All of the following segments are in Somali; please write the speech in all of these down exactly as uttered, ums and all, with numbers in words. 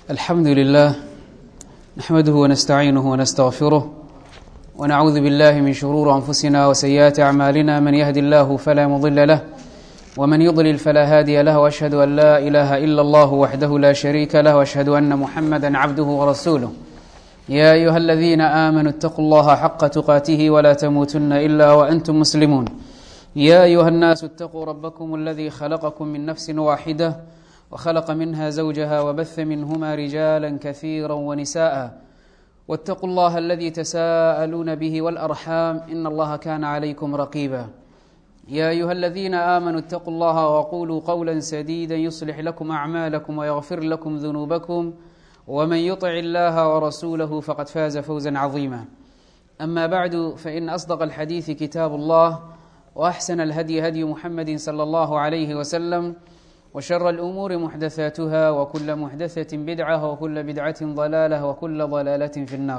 الحمد لله نحمده ونستعينه ونستغفره ونعوذ بالله من شرور أنفسنا وسيئات أعمالنا من يهد الله فلا مضل له ومن يضلل فلا هادي له وأشهد أن لا إله إلا الله وحده لا شريك له وأشهد أن محمدا عبده ورسوله يا أيها الذين آمنوا اتقوا الله حق تقاته ولا تموتن إلا وأنتم مسلمون يا أيها الناس اتقوا ربكم الذي خلقكم من نفس واحدة وخلق منها زوجها وبث منهما رجالا كثيرا ونساء واتقوا الله الذي تساءلون به والأرحام إن الله كان عليكم رقيبا يا أيها الذين آمنوا اتقوا الله وقولوا قولا سديدا يصلح لكم أعمالكم ويغفر لكم ذنوبكم ومن يطع الله ورسوله فقد فاز فوزا عظيما أما بعد فإن أصدق الحديث كتاب الله وأحسن الهدي هدي محمد صلى الله عليه وسلم وشر الأمور محدثاتها وكل محدثة بدعة وكل بدعة ضلالة وكل ضلالة في النار.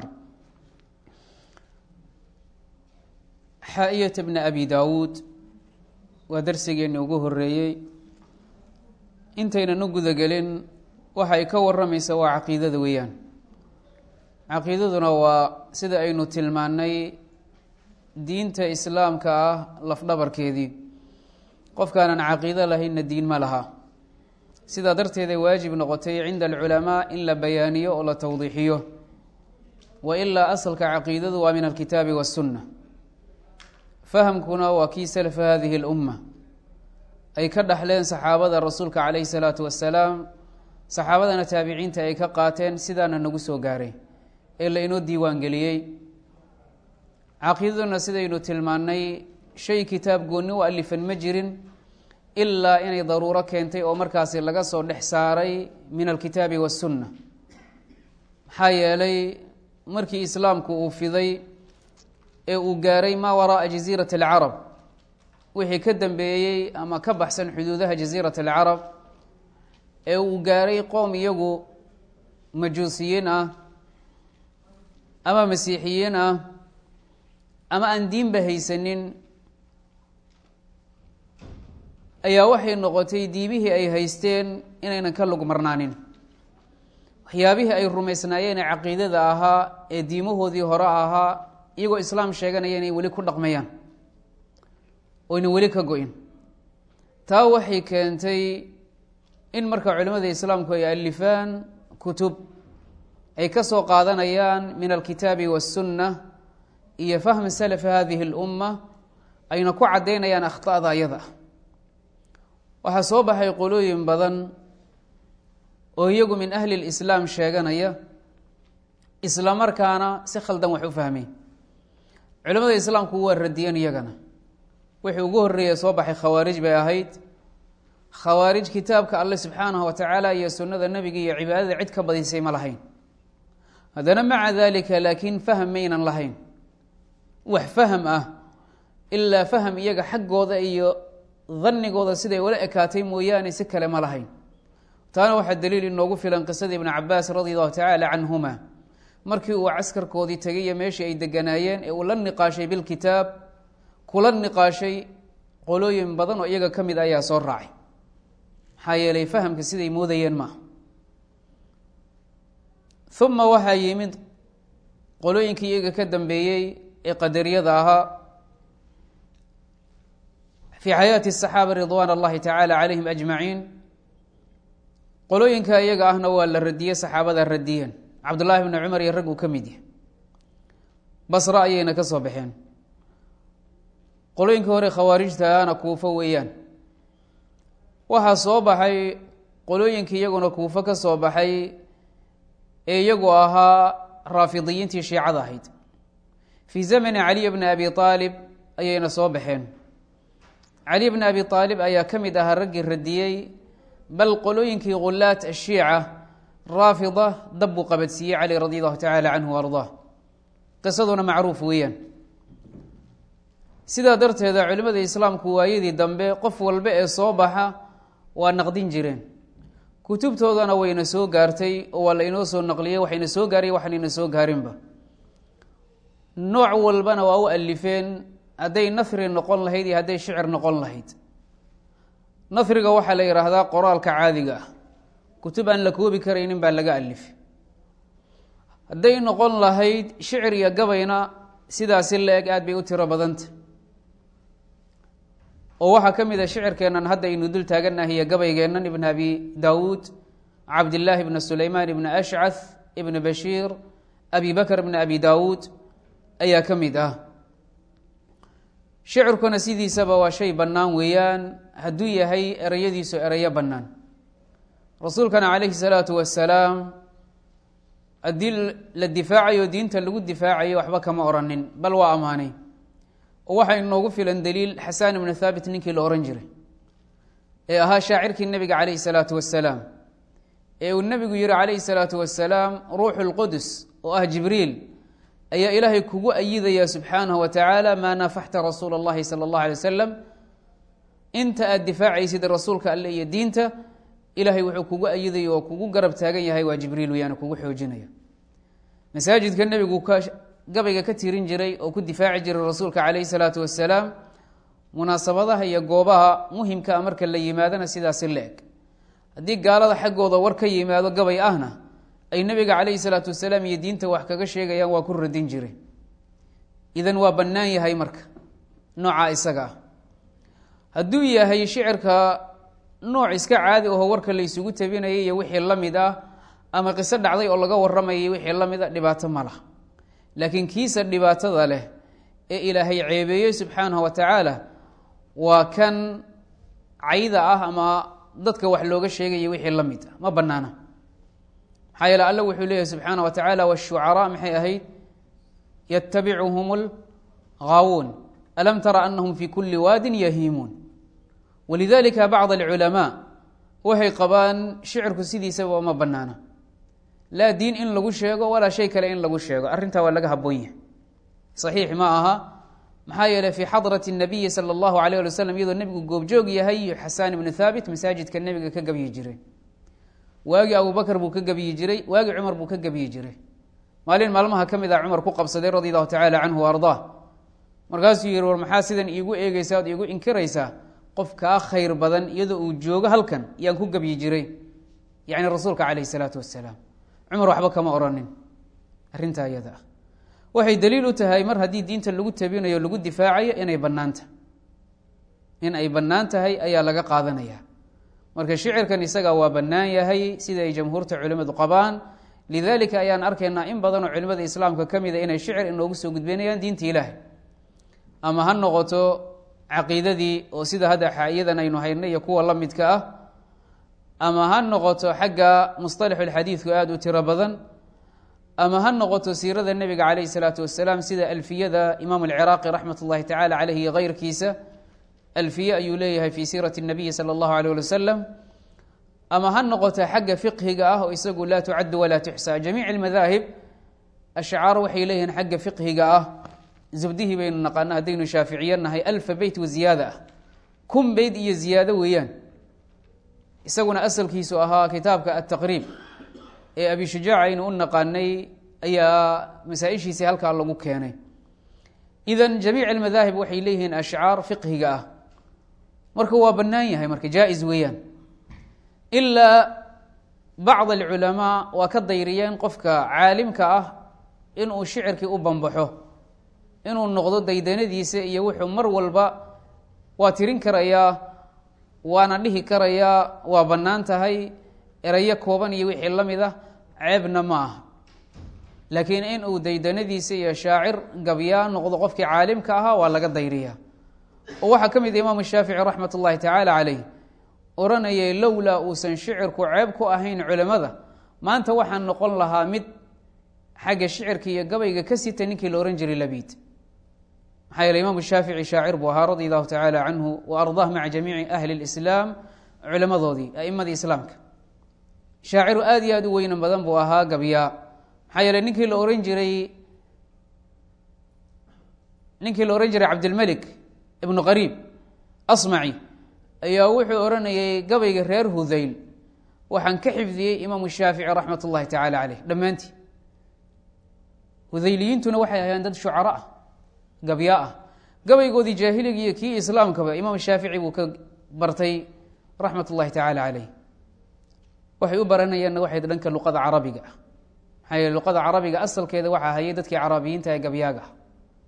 حائية بن أبي داود ودرسيgeeni ugu horeeyey intayna nu guda gelin waxay ka waramaysaa waa caqiidada weeyaan. caqiidaduna waa sida aynu tilmaanay diinta islaamka ah lafdhabarkeedii qofkaanan caqiido lahaynna diin ma laha sidaa darteeday waajib noqotay cinda alculamaa in la bayaaniyo oo la tawdiixiyo wa ilaa asalka caqiidadu waa min alkitaabi waاsunna fahamkuna waa kii salafa hadihi اlumma ay ka dhaxleen saxaabada rasuulka calayhi salaatu wasalaam saxaabadana taabiciinta ay ka qaateen sidaana nagu soo gaaray ee la inoo diiwaan geliyey. caqiidaduna sidaynu tilmaannay shay kitaab goonni u alifan ma jirin ilaa inay daruuro keentay oo markaasi laga soo dhex saaray min alkitaabi waاsunna. maxaa yeelay markii islaamku uu fiday ee uu gaaray maa waraa'a jasiirat alcarab wixii ka dambeeyey ama ka baxsan xuduudaha jasiirat alcarab ee uu gaaray qoom iyagu majuusiyiin ah ama masiixiyiin ah ama aan diinba haysanin ayaa waxay noqotay diimihii ay haysteen inaynan ka lug marnaanin. waxyaabihii ay rumaysnaayeen ee caqiidada ahaa ee diimahoodii hore ahaa iyagoo islaam sheeganaya inay weli ku dhaqmayaan oyna weli ka go-in. taa waxay keentay in marka culimmada islaamku ay alifaan kutub ay ka soo qaadanayaan min alkitaabi waاsunna iyo fahmi salafi hadihi اlumma ayna ku caddaynayaan akhطa'da ayada. waxaa soo baxay qolooyin badan oo iyagu min ahli اlislaam sheeganaya isla markaana si khaldan wax u fahmay. culimada islaamku waa radiyeen iyagana. wixii ugu horreeya soo baxay khawaarij bay ahayd. khawaarij kitaabka alle subxaanahu wa tacaala iyo sunnada nebiga iyo cibaadada cid ka badisay ma lahayn. haddana maca dalika laakiin faham maynan lahayn wax faham ah ilaa faham iyaga xaggooda iyo dannigooda siday ula ekaatay mooyaane si kale ma lahayn. taana waxaa daliil inoogu filan qisadii ibni cabaas radi allahu tacaala canhuma markii uu caskarkoodii tegay iyo meeshii ay deganaayeen ee uu la niqaashay bilkitaab kula niqaashay qolooyin badan oo iyaga ka mid ayaa soo raacay. maxaa yeelay fahamka siday moodayeen maaha. uma waxaa yimid qolooyinkii iyaga ka dambeeyey ee qadariyada ahaa fii xayaati الصaxaaba ridwan اllahi tacaala calayhim ajmaciin. qolooyinka iyaga ahna waa la radiyey, saxaabada radiyeen. cabdullaahi bni cumar iyo rag uu ka mid yahay. basra ayayna ka soo baxeen. qolooyinkii hore khawaarijta ahna kuufo weeyaan. waxaa soo baxay qolooyinkii iyaguna kuufo ka soo baxay ee iyagu ahaa raafidiyiintii shiicada ahayd. fii zamani caliy bni abi aalib ayayna soo baxeen. cali bni abi aalib ayaa ka mid ahaa raggii radiyey, bal qolooyinkii khulaat ashiica raafida dab buu qabadsiiyey cali radi allahu tacaala canhu wa ardaa. qisaduna macruuf weeyaan. sidaa darteeda culimmada islaamku waayadii dambe qof walba ee soo baxa waa naqdin jireen. kutubtoodana wayna soo gaartay oo waa la inoo soo naqliyey, waxayna soo gaariy waxaanayna soo gaarinba. nooc walbana waa u alifeen, hadday nahri noqon lahayd iyo hadday shicir noqon lahayd. nahriga waxaa la yidhaahdaa qoraalka caadiga ah. kutub aan la koobi karaynin baa laga alifay hadday noqon lahayd shicir iyo gabayna sidaasi la-eg aad bay u tiro badanta oo waxaa ka mid a shicirkeennan hadda aynu dul taagannahay iyo gabaygeennan ibn abi daawuud cabdillaahi ibna sulaymaan ibna ashcath ibna bashiir abi bakr ibna abi daawuud ayaa ka mid ah shicirkuna sidiisaba waa shay bannaan weeyaan hadduu yahay ereyadiisu ereyo bannaan rasuulkana calayhi salaatu wasalaam haddii la difaacayo diinta lagu difaacayo waxba kama oranin bal waa ammaanay oo waxaa inoogu filan daliil xasaan ibnu thaabit ninkii la ohan jiray ee ahaa shaacirkii nebiga calayhi salaatu wasalaam ee uu nebigu yihi calayhi salaatu wasalaam ruuxu lqudus oo ah jibriil ayaa ilaahay kugu ayidaya subxaanahu wa tacaala maa naafaxta rasuula اllahi salى اllahu alay wasalam inta aad difaacaysid rasuulka alle iyo diinta ilaahay wuxuu kugu ayidaya oo kugu garab taagan yahay waa jibriil weyaana kugu xoojinaya masaajidka nebigu ka gabayga ka tirin jiray oo ku difaaci jiray rasuulka calayhi salaatu wasalaam munaasabadaha iyo goobaha muhimkaa marka la yimaadona sidaasi la eg haddii gaalada xaggooda war ka yimaado gabay ahna ay nebiga calayhi salaatu wasalaam iyo diinta wax kaga sheegayaan waa ku radin jiray idan waa bannaan yahay marka nooca isaga ah hadduu yahay shicirka nooc iska caadi aho warka la ysugu tabinayay iyo wixii la mid ah ama qiso dhacday oo laga warramayay wixii la mid a dhibaato ma laha laakiin kiisa dhibaatada leh ee ilaahay ceebeeyey subxaanahu wa tacaala waa kan cayda ah ama dadka wax looga sheegaya wixii la mid ah ma bannaana maxaa yeele alla wuxuu leeyahay subxaana wa tacaala washucaraa maxay ahayd yatabicuhum lgaawuun alam tara anahum fi kuli waadin yahiimuun walidalika bacd alculamaa waxay qabaan shicirku sidiisaba ma bannaana laa diin in lagu sheego walaa shay kale in lagu sheego arrintaa waa laga habboon yahay saxiix ma aha maxaa yeeley fii xadrati nabiyi sala allahu alayh ali wasalam iyadoo nebigu goobjoog yahay iyo xasaan ibnu thaabit masaajidka nebiga ka gabyi jiray waagii abubakr buu ka gebyi jiray waagii cumar buu ka gebyi jiray maalin maalmaha ka mid ah cumar ku qabsaday radi allahu tacaala canhu wa ardaa markaasuu yihi war maxaa sidan iigu eegeysaa od iigu inkiraysaa qof kaa khayr badan iyadoo uu joogo halkan yaan ku gebyi jiray yacni rasuulka calayhi salaatu wasalaam cumar waxba kama oranin arrintaa iyada ah waxay daliil u tahay mar haddii diinta lagu tabinayo lagu difaacayo inay bannaanta in ay bannaan tahay ayaa laga qaadanaya marka shicirkan isaga waa bannaan yahay sida ay jamhuurta culimmadu qabaan lidalika ayaan arkaynaa in badanoo culimmada islaamka ka mida inay shicir inoogu soo gudbinayaan diinta ilaahay ama ha noqoto caqiidadii oo sida hadda iyadan aynu hayna iyo kuwa la midka ah ama ha noqoto xagga musطalaxulxadiidku aada u tiro badan ama ha noqoto siirada nebiga calayhi salaatu wasalaam sida alfiyada imaam alciraaqi raxmat ullahi tacala caleyh iyo keyrkiisa alfiye ayuu leeyahay fi siirati الnabiyi salى اllahu alيh ali wasalam ama ha noqota xagga fiqhiga ah oo isagu laa tucadu walaa tuxsa jamiic اlmadaahib ashcaar waxay leeyihiin xagga fiqhiga ah zubdihii baynu naqaana haddaynu shaaficiye nahay alfa beyt wa ziyaada ah kun beyt iyo ziyaado weeyaan isaguna asalkiisu ahaa kitaabka ataqriib ee abi shujaac aynu u naqaanay ayaa masaa-ishiisii halkaa lagu keenay idan jamiic almadaahib waxay leeyihiin ashcaar fiqhiga ah marka waa bannaan yahay marka jaa-is weeyaan ilaa bacd alculamaa waa ka dayriyeen qofka caalimka ah inuu shicirkii u banbaxo inuu noqdo daydanadiisa iyo wuxuu mar walba waa tirin karayaa waana dhihi karayaa waa bannaan tahay erayo kooban iyo wixii la mid ah ceebna ma aha laakiin in uu daydanadiisa iyo shaacir gabyaa noqdo qofkii caalimka ahaa waa laga dayriyaa oo waxaa ka mid ah imaamu shaafici raxmat ullahi tacaala caleyh oranayay lowlaa uusan shicirku ceeb ku ahayn culimmada maanta waxaan noqon lahaa mid xagga shicirka iyo gabayga ka sita ninkii la ohan jiray labiid maxaa yeele imaamu shaafici shaacir buu ahaa radia allahu tacaala canhu wa ardaah maca jamiici ahli lislaam culimmadoodii a'imadii islaamka shaaciru aada iyo aada u weynan badan buu ahaa gabyaa maxaa yeele ninkii la ohan jiray ninkii la ohan jiray cabdilmelik ibnu qariib asmaci ayaa wuxuu odhanayay gabayga reer hudayl waxaan ka xifdiyey imaamu shaafici raxmat ullahi tacaala caleyh dhammaantii hudayliyiintuna waxay ahaayeen dad shucara ah gabyaa ah gabaygoodii jaahiliga iyo kii islaamkaba imaam shaafici buu ka bartay raxmat ullahi tacaala caleyh waxay u baranayaanna waxay dhanka luqada carabiga ah maxaa yeele luqada carabiga asalkeeda waxaa hayay dadkii carabiyiinta ee gabyaaga ah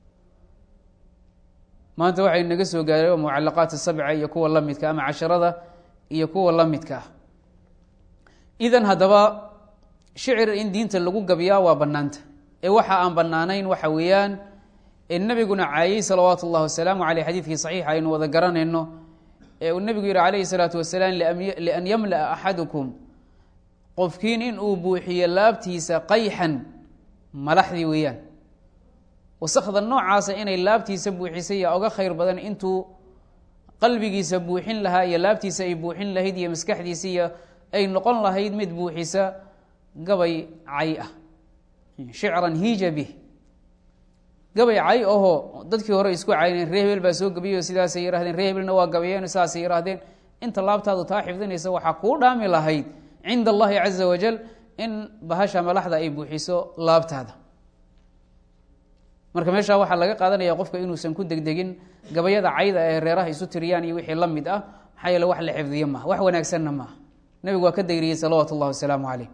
maanta waxay naga soo gaaray mucalaqaat sabca iyo kuwa la midka ama casharada iyo kuwa la midka ah idan haddaba shicir in diinta lagu gabyaa waa bannaanta ee waxa aan bannaanayn waxa weeyaan ee nebiguna caayey salawaatu ullahi wasalaamu caleyh xadiidkii saxiixa aynu wada garanayno ee uu nebigu yihi calayhi salaatu wasalaam lian yamla'a axadukum qofkiin in uu buuxiyo laabtiisa qayxan malaxdii weeyaan wasakda noocaasa inay laabtiisa buuxisay yaa oga khayr badan intuu qalbigiisa buuxin lahaa iyo laabtiisa ay buuxin lahayd iyo maskaxdiisa iyo ay noqon lahayd mid buuxisa gabay cay ah shicran hiija bih gabay cay ahoo dadkii hore isku cayneen ree hebel baa soo gabiyo sidaasay yidhahdeen ree hebelna waa gabayeen saasay yidhahdeen inta laabtaadu taa xifdinaysa waxaa kuu dhaami lahayd cinda allahi caza wajal in bahasha malaxda ay buuxiso laabtaada marka meeshaa waxaa laga qaadanaya qofka inuusan ku degdegin gabayada cayda ee reeraha isu tiriyaan iyo wixii la mid ah maxaa yeele wax la xifdiyo maaha wax wanaagsanna maaha nebigu waa ka dayriyey salawaatu ullahi wasalaamu caleyh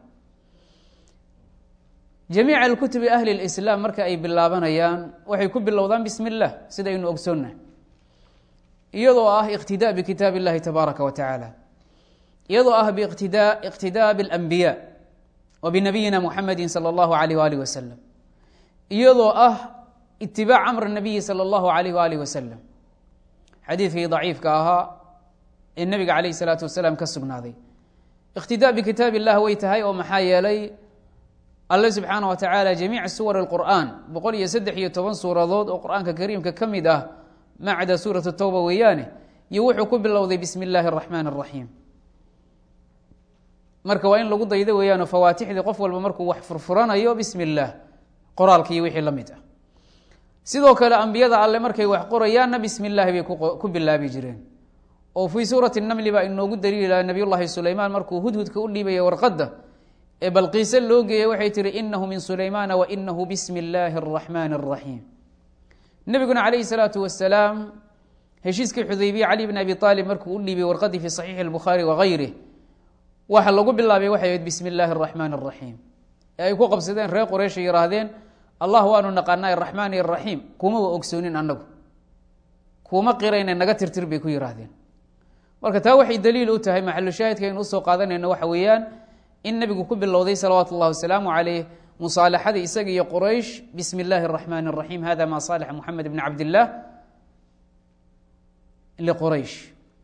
jamiica alkutubi ahli lislaam marka ay bilaabanayaan waxay ku bilowdaan bismi illah sidaynu ogsoonnahay iyadoo ah iqtidaa bikitaab illahi tabaaraka wa tacaala iyadoo ah biqtidaa iqtidaa biاlanbiya wa binabiyina muxamedi sala allahu alayh waalih wasalam iyadoo ah itibaac amr nabiyi sala allahu alayh waalih wasalam xadiidkii daciifka ahaa ee nebiga calayh salaatu wasalaam ka sugnaaday iqtidaa bikitaab illah way tahay oo maxaa yeelay alle subxaana wa tacaala jamiic suwar اlqur'an boqol iyo saddex iyo toban suuradood oo qur'aanka kariimka ka mid ah macda suurat tawba weeyaane iyo wuxuu ku bilowday bismi illaahi اraxmaan اraxiim marka waa in lagu daydo weeyaano fawaatixdii qof walba markuu wax furfuranayo bismi اllah qoraalka iyo wixii la mid ah sidoo kale ambiyada alle markay wax qorayaanna bismi illaahi bay ku bilaabi jireen oo fii suurati namli baa inoogu daliila nabiy llahi sulaymaan markuu hudhudka u dhiibaya warqadda ee balqiise loo geeyey waxay tihi inahu min sulaymaana wa inahu bismi illaahi araxmaani araxiim nebiguna calayhi salaatu wasalaam heshiiskii xudaybiya cali bn abi aalib markuu u dhiibay warqadii fi saxiixi albukhaari wagayrih waxa lagu bilaabay waxay ahayd bismi illaahi araxmaani araxiim ee ay ku qabsadeen reer quraysh ay yihaahdeen allah waanu naqaanaa araxmaan iyo araxiim kumaba ogsoonin annagu kuma qirayna naga tirtir bay ku yihaahdeen marka taa waxay daliil u tahay maxalu shaahidka aynu usoo qaadanayno waxa weeyaan in nebigu ku bilowday salawaatu اllahi wasalaamu caleyh musaalaxada isaga iyo quraysh bismi illaahi araxmaani araxiim hada ma saalaxa moxamed bn cabdillaah liquraysh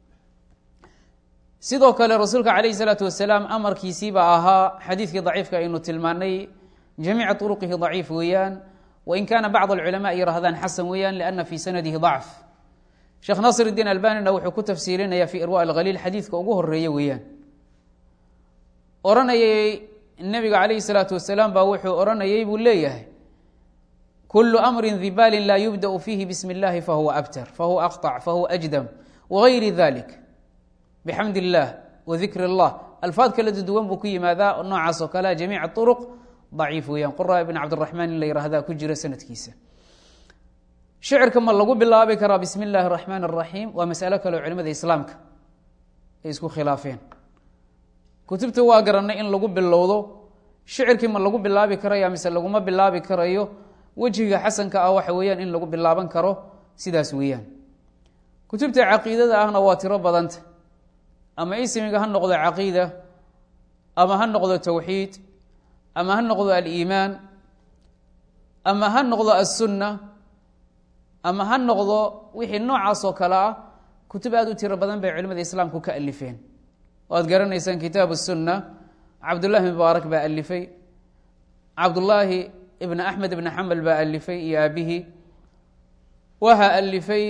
sidoo kale rasuulka calayhi salaatu wasalaam amarkiisiiba ahaa xadiidkii daciifka aynu tilmaanay jamiica turuqihi daciif weeyaan wain kaana bacd alculamaa yirahdaan xasan weeyaan liana fii sanadihi dacf sheekh naasir iddiin albanina wuxuu ku tafsiirinaya fi irwa alkhaliil xadiidka ugu horeeya weeyaan oranayay nebiga calayhi salaatu wasalaam baa wuxuu oranayay buu leeyahay kulu amrin dibaalin laa yubda'u fiihi bismi اllahi fahuwa abtar fahuwa aqطac fahuwa ajdam wagayri dalik bxamd اllah wadikr اllah alfaad kala duwan buu ku yimaadaa noocaas oo kale jamiic طuruq daciif weeyaan qura ibn cabdiraxmaan in la yihahdaa ku jira sanadkiisa shicirka ma lagu bilaabi karaa bismi اllahi الraxmaan الraxiim waa masalo kale oo culimada islaamka ay isku khilaafeen kutubta waa garanay in lagu bilowdo shicirkii ma lagu bilaabi karaya mise laguma bilaabi karayo wejiga xasanka ah waxa weeyaan in lagu bilaaban karo sidaas weeyaan kutubta caqiidada ahna waa tiro badanta ama ismiga ha noqdo caqiida ama ha noqdo towxiid ama ha noqdo aliimaan ama ha noqdo assunna ama ha noqdo wixii noocaas oo kale ah kutub aada u tiro badan bay culimada islaamku ka alifeen waad garanaysaan kitaab الsunna cabdullahi mubaarak baa alifay cabdullaahi ibn axmed ibn xambal baa alifay iyo aabihi waxaa alifay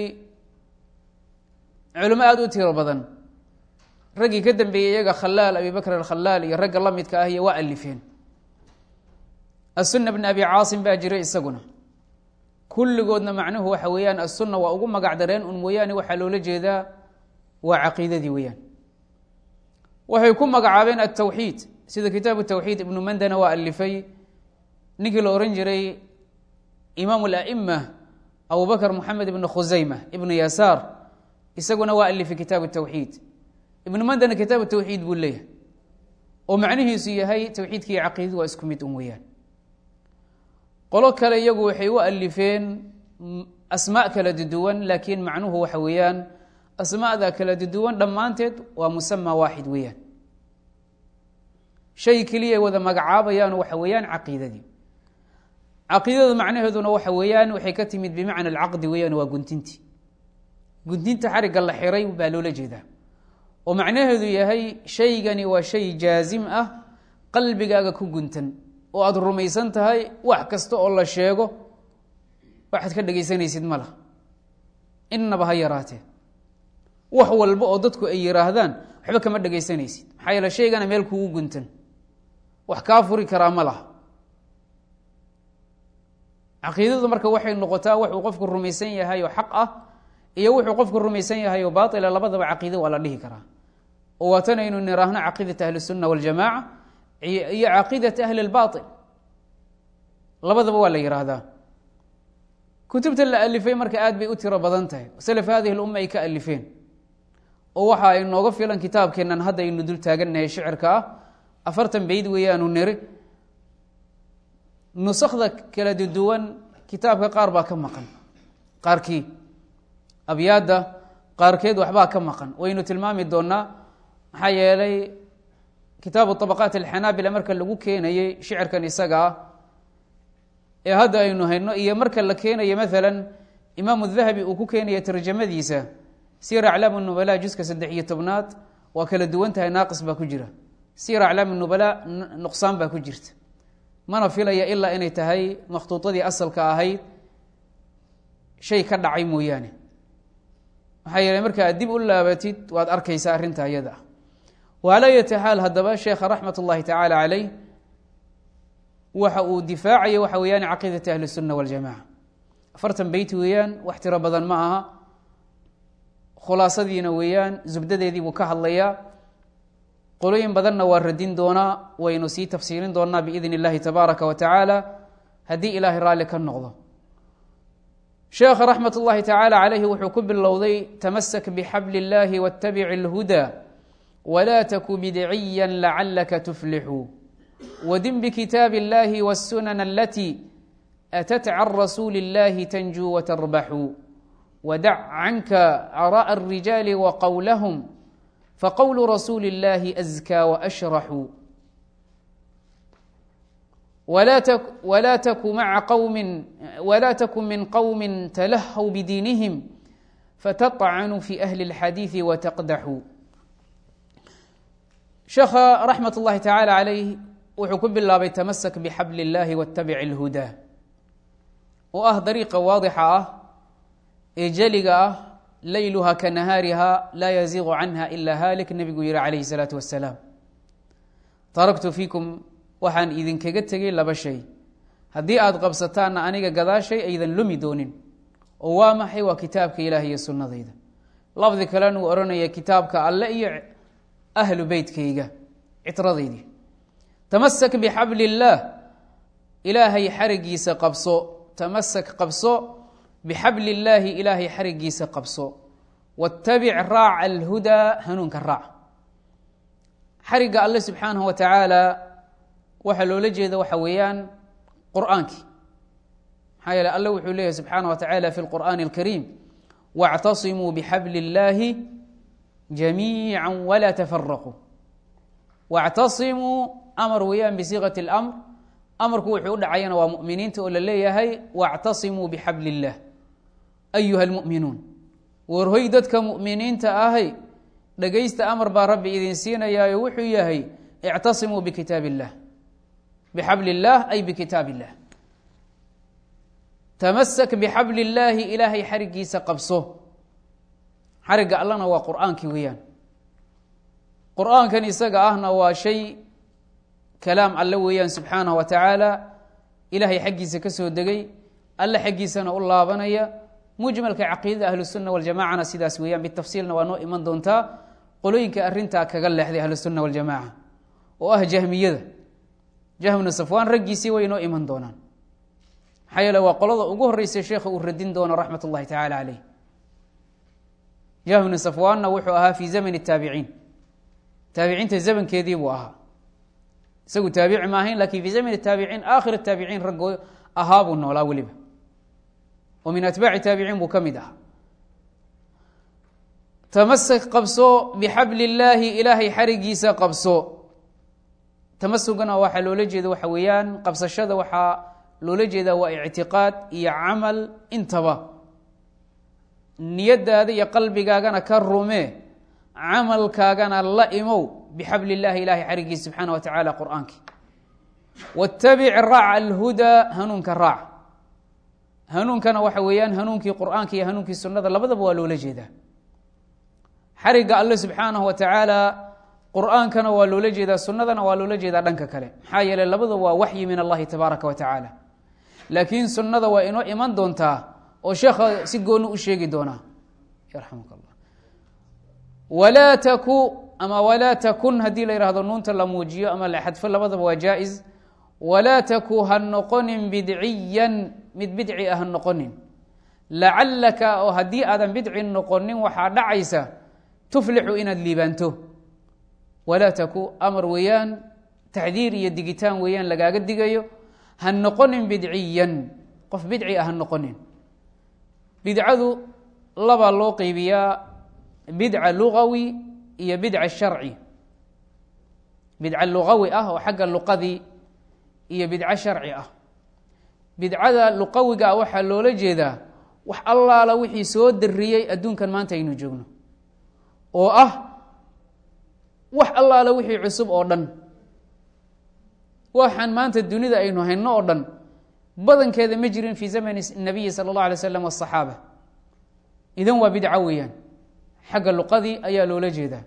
culimo aada u tiro badan raggii ka dambeeyey iyaga khalaal abi bakr alkhalaal iyo ragga la midka ah iyo waa alifeen asunna bn abi caasim baa jiray isaguna kulligoodna macnuhu waxa weeyaan asunna waa ugu magac dareen un mooyaane waxaa loola jeedaa waa caqiidadii weeyaan waxay ku magacaabeen altawxiid sida kitaabu tawxiid ibnu mandana waa alifay ninkii la ohan jiray imaamu اla'ima abu bakr moxamed ibn khusayma ibnu yasaar isaguna waa alifay kitaabu tawxiid ibnu mandana kitaabu tawxiid buu leeyahay oo macnihiisu yahay tawxiidka iyo caqiidadu waa isku mid un weeyaan. qolo kale iyagu waxay u alifeen asmaa kala duwan, laakiin macnuhu waxa weeyaan asmaada kala duwan dhammaanteed waa musama waaxid weeyaan. shay keliya wada magacaabayaan waxa weeyaan caqiidadii. caqiidada macnaheeduna waxa weeyaan waxay ka timid bimacna alcaqdi weeyaan, waa guntinti guntinta xarigga la xiray baa loola jeedaa, oo macnaheedu yahay shaygani waa shay jaazim ah, qalbigaaga ku guntan, oo aada rumaysan tahay wax kasta oo la sheego waxaad ka dhegaysanaysid ma laha innaba ha yaraatee. wax walba oo dadku ay yiraahdaan waxba kama dhegaysanaysid, maxaa yeele shaygana meel kugu guntan, wax kaa furi karaa ma laha. caqiidadu marka waxay noqotaa wuxuu qofku rumaysan yahay oo xaq ah iyo wuxuu qofku rumaysan yahay oo baatila, labadaba caqiido waa la dhihi karaa. oo waatanaynu niraahno caqiidat ahli sunna waljamaaca iyo caqiidat ahli lbaail, labadaba waa la yihahdaa. kutubta la alifay marka aad bay u tiro badan tahay, salaf hadihi lumma ay ka alifeen, oo waxa ay nooga filan kitaabkeenan hadda aynu dul taagannahay shicirka ah, afartan bayd weeyaanu niri. nusakda kala duwan kitaabka qaar baa ka maqan, qaarkii abyaadda qaarkeed waxbaa ka maqan, waynu tilmaami doonaa. maxaa yeelay kitaabu طabaqaat alxanaabila marka lagu keenayey shicirkan isaga ah ee hadda aynu hayno, iyo marka la keenayo maalan imaamu dahabi uu ku keenaya tarjamadiisa sira aclaam nubala juska saddex iyo tobnaad, waa kala duwan tahay, naaqis baa ku jira. sira aclaam nubala nuqsaan baa ku jirta, mana filaya ilaa inay tahay makhtuuطadii asalka ahayd shay ka dhacay mooyaane. maxaa yeeley marka aad dib u laabatid waad arkaysaa arrinta iyada ah. waalaa yati xaal haddaba sheekha raxmat ullahi tacaala caleyh waxa uu difaacaya waxa weeyaan caqiidata ahli الsunna waljamaca. afartan beyt weeyaan, wax tiro badan ma aha, khulaasadiina weeyaan, zubdadeedii buu ka hadlayaa. qolooyin badanna waa radin doonaa, waynu sii tafsiirin doonaa biidn اllahi tabaaraka wa tacaala haddii ilaahay raalli ka noqdo. sheekha raxmat ullahi tacaala caleyhi wuxuu ku bilowday tamasak bixabli اllahi wاtabic اlhuda wlaa taku bidciya lacalaka tuflixu wadin bkitaabi اllahi wالsunan alati atat can rasuuli اllahi tanjuu watarbaxu wadac canka araaء الrijaali waqowlahm faqowlu rasuuli اllahi azkaa waashraxu walaa taku maca qowmi walaa taku min qowmi talahw bidiinihim fatطcanuu fi ahli اlxadiiثi wataqdaxu. sheekha raxmat ullahi tacaala caleyh wuxuu ku bilaabay tamasak bixabli اllahi wاtabic اlhuda, oo ah dariiqa waadixa ah ee jeliga ah, layluha ka nahaariha laa yaziiqu canha ila haalik, nebigu yihi calayhi الsalaatu wasalaam. taraktu fiikum waxaan idinkaga tegay laba shay, haddii aada qabsataanna aniga gadaashay aydan lumi doonin, oo waa maxay? waa kitaabka ilaah iyo sunnadayda. lafdi kalena uu odhanaya kitaabka alle iyo ahlu beytkayga, citradaydii. tamasak bixabli اllaah, ilaahay xarigiisa qabso. tamasak qabso, bixabli اllaahi ilaahay xarigiisa qabso. wاtabic raac alhudaa, hanuunka raac. xariga alle subxaanahu wa tacaala waxaa loola jeeda waxa weeyaan qur'aankii. maxaa yeele alle wuxuu leeyahy subxaanaه wa tacaala fi اlqur'aani اlkariim wاctasimuu bixabli اllaahi jamiica walaa tafaraquu. wاctasimuu amar weeyaan bisiiqati اlamr, amarku wuxuu u dhacayana waa mu'miniinta oo la leeyahay wاctasimuu bixabli اllah ayuha اlmu'minuun, warhoy dadka mu'miniinta ahay dhegaysta, amar baa rabbi idin siinayaayo wuxuu yahay ictasimuu bikitaab اllah, bixabli اllah ay bikitaab اllah. tamasak bixabli اllaahi, ilaahay xarigiisa qabso. xarigga allana waa qur'aankii weeyaan. qur'aankan isaga ahna waa shay kalaam alle weeyaan subxaanaه wa tacaala, ilaahay xaggiisa ka soo degay, alle xaggiisana u laabanaya. mujmalka caqiidada ahlusunna waljamacana sidaas weeyaan, bitafsiilna waa noo iman doontaa. qolooyinka arintaa kaga leexday ahlusunna waljamaca oo ah jahmiyada, jahmna safwaan raggiisii way noo iman doonaan. maxaa yeele waa qolada ugu horeysay sheekha uu radin doono raxmat ullahi tacaala caleyh. jahmna safwaanna wuxuu ahaa fii zamani taabiciin, taabiciinta zamankeedii buu ahaa. isagu taabici ma ahayn lakin fi zamn الtaabiciin aakhir الtaabiciin raggoo ahaa buu noolaa weliba oo min atbaaci taabiciin buu ka mid ahaa. tamasak qabso bixabli اllaahi ilaahay xarigiisa qabso. tamasugana waxaa loola jeeda waxa weeyaan qabsashada waxaa loola jeedaa waa ictiqaad iyo camal intaba. niyadaada iyo qalbigaagana ka rume, camalkaagana la imow bixabli اllahi ilahay xarigiisa subxaana wa tacaala qur'aankii. wاtabic raac alhudaa, hanuunka raac. hanuunkana waxa weeyaan hanuunkii qur'aanka iyo hanuunkii sunada labadaba waa loola jeedaa. xariga alle subxaanahu wa tacaala qur'aankana waa loola jeedaa, sunadana waa loola jeedaa dhanka kale, maxaa yeeley labada waa waxyi min allahi tabaaraka wa tacaala. laakiin sunada waa inoo iman doontaa oo sheekha si gooni u sheegi doonaa yarxamuk allah. walaa taku ama walaa takun haddii la yihahdo nuunta la muujiyo ama la xadfo labadaba waa jaa-is. walaa taku ha noqonin bidciyan mid bidci ah ha noqonin. lacalaka oo haddii aadan bidci noqonin waxaa dhacaysa tuflixu inaad liibaanto. walaa taku amar weeyaan, taxdiir iyo digitaan weeyaan lagaaga digayo. ha noqonin bidciyan, qof bidci ah ha noqonin. bidcadu labaa loo qeybiyaa, bidca lugawi iyo bidca sharci. bidca lugawi ah oo xagga luqadii iyo bidco sharci ah. bidcada luqawiga ah waxaa loola jeedaa wax allaala wixii soo dariyey adduunkan maanta aynu joogno oo ah wax allaala wixii cusub oo dhan. waxaan maanta dunida aynu hayno oo dhan badankeeda ma jirin fi zamani nabiyi sala اllah alay slam wasaxaaba. idan waa bidco weeyaan, xagga luqadii ayaa loola jeedaa.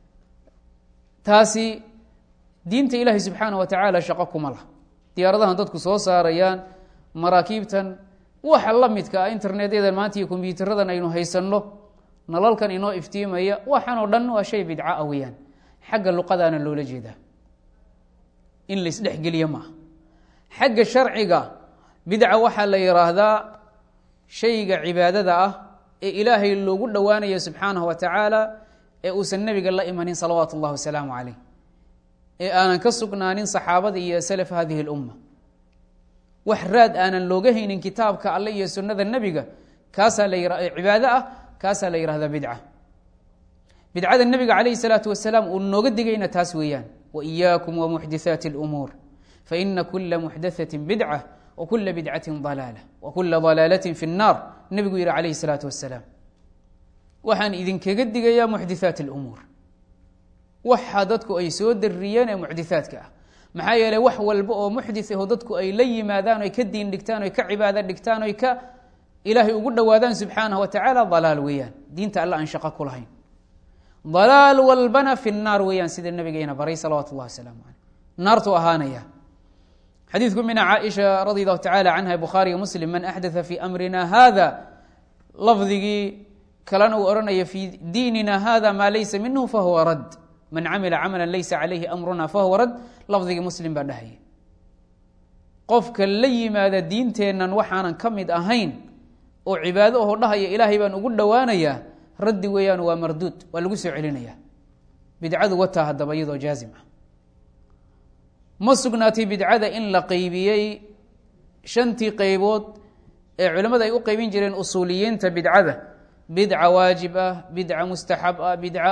taasi diinta ilaahay subxaana wa tacaala shaqo kuma lah. diyaaradahan dadku soo saarayaan, maraakiibtan, waxa la midka ah internetyadan maanta iyo kombyutaradan aynu haysanno, nalalkan inoo iftiimaya, waxaan oo dhan waa shay bidca ah weeyaan. xagga luqadaana loola jeedaa, in la isdhexgeliyo maaha. xagga sharciga bidca waxaa la yidhaahdaa shayga cibaadada ah ee ilaahay loogu dhowaanayo subxaanahu wa tacaala ee uusan nebiga la imanin salawaatu اllahi wasalaamu calayh, ee aanan ka sugnaanin saxaabada iyo salaf hadihi اlumma. wax raad aanan looga haynin kitaabka alle iyo sunnada nebiga, kaasaa la yia cibaado ah, kaasaa la yihahdaa bidca. bidcada nebiga calayhi salaatu wasalaam uu nooga digayna taas weeyaan. waiyaakum wamuxdithaati اlumuur faina kula muxdathatin bidca wakula bidcatin dalaala wakula dalaalatin fi اnnaar, nebigu yihi calayhi salaatu wasalaam. waxaan idinkaga digayaa muxdithaat اlumuur, waxa dadku ay soo dariyeen ee muxdithaadka ah. maxaa yeeley wax walba oo muxdith aho dadku ay la yimaadaan, oy ka diin dhigtaan, oy ka cibaado dhigtaan, oy ka ilaahay ugu dhowaadaan subxaanahu wa tacaala, dalaal weeyaan, diinta alla aan shaqo ku lahayn. dalaal walbana fi nnaar weeyaan, sida nabigeena baray salawaatu اllahi wasalaamu caleyh. naartu ahaanaya. xadiidku mina caaisha radi allahu tacala canha, bukhaariyo muslim, man axdatha fi amrina hada, lafdigii kalena uu odhanaya fi diinina hada maa laysa minhu fahuwa rad, man camila camala laysa calayhi amruna fahuwa rad, lafdigii muslim baa dhahaya. qofka la yimaada diinteennan waxaanan ka mid ahayn oo cibaado aho dhahaya ilaahay baan ugu dhowaanayaa, raddi weeyaan, waa marduud, waa lagu soo celinaya. bidcadu wataa haddaba iyadoo jaazim ah. ma sugnaatay bidcada in la qeybiyey shantii qeybood ee culimmada ay u qeybin jireen usuuliyiinta bidcada: bidca waajib ah, bidca mustaxab ah, bidca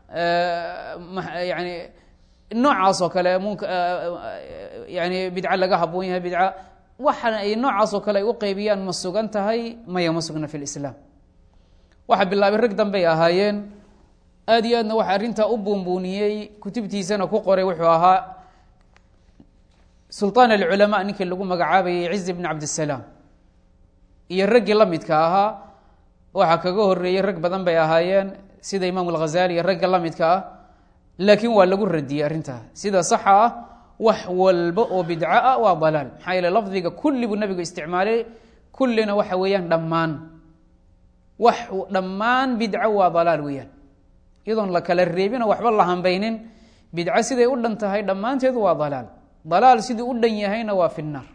yani noocaas oo kale yani bidca laga haboon yahay, bidca waxana ay noocaas oo kale ay u qeybiyaan ma sugan tahay? maya, ma sugna fi lislaam. waxaa bilaabay rag dambey ahaayeen, aada iyo aadna waxa arrintaa u buunbuuniyey, kutubtiisana ku qoray, wuxuu ahaa sulطaan alculamaa ninkii lagu magacaabayay ciz bn cabdisalaam, iyo raggii la midka ahaa. waxaa kaga horeeyey rag badan bay ahaayeen sida imaam alghazali iyo ragga la midka ah, laakiin waa lagu radiyey arrintaa. sida saxa ah, wax walba oo bidco ah waa dalaal. maxaa yeele lafdiga kulli buu nabigu isticmaalay, kullina waxa weeyaan dhammaan. wax dhammaan bidco waa dalaal weeyaan, iyadoon la kala reebin oo waxba la hambaynin. bidco siday u dhan tahay dhammaanteedu waa dalaal. dalaal siduu u dhan yahayna waa fi nnaar,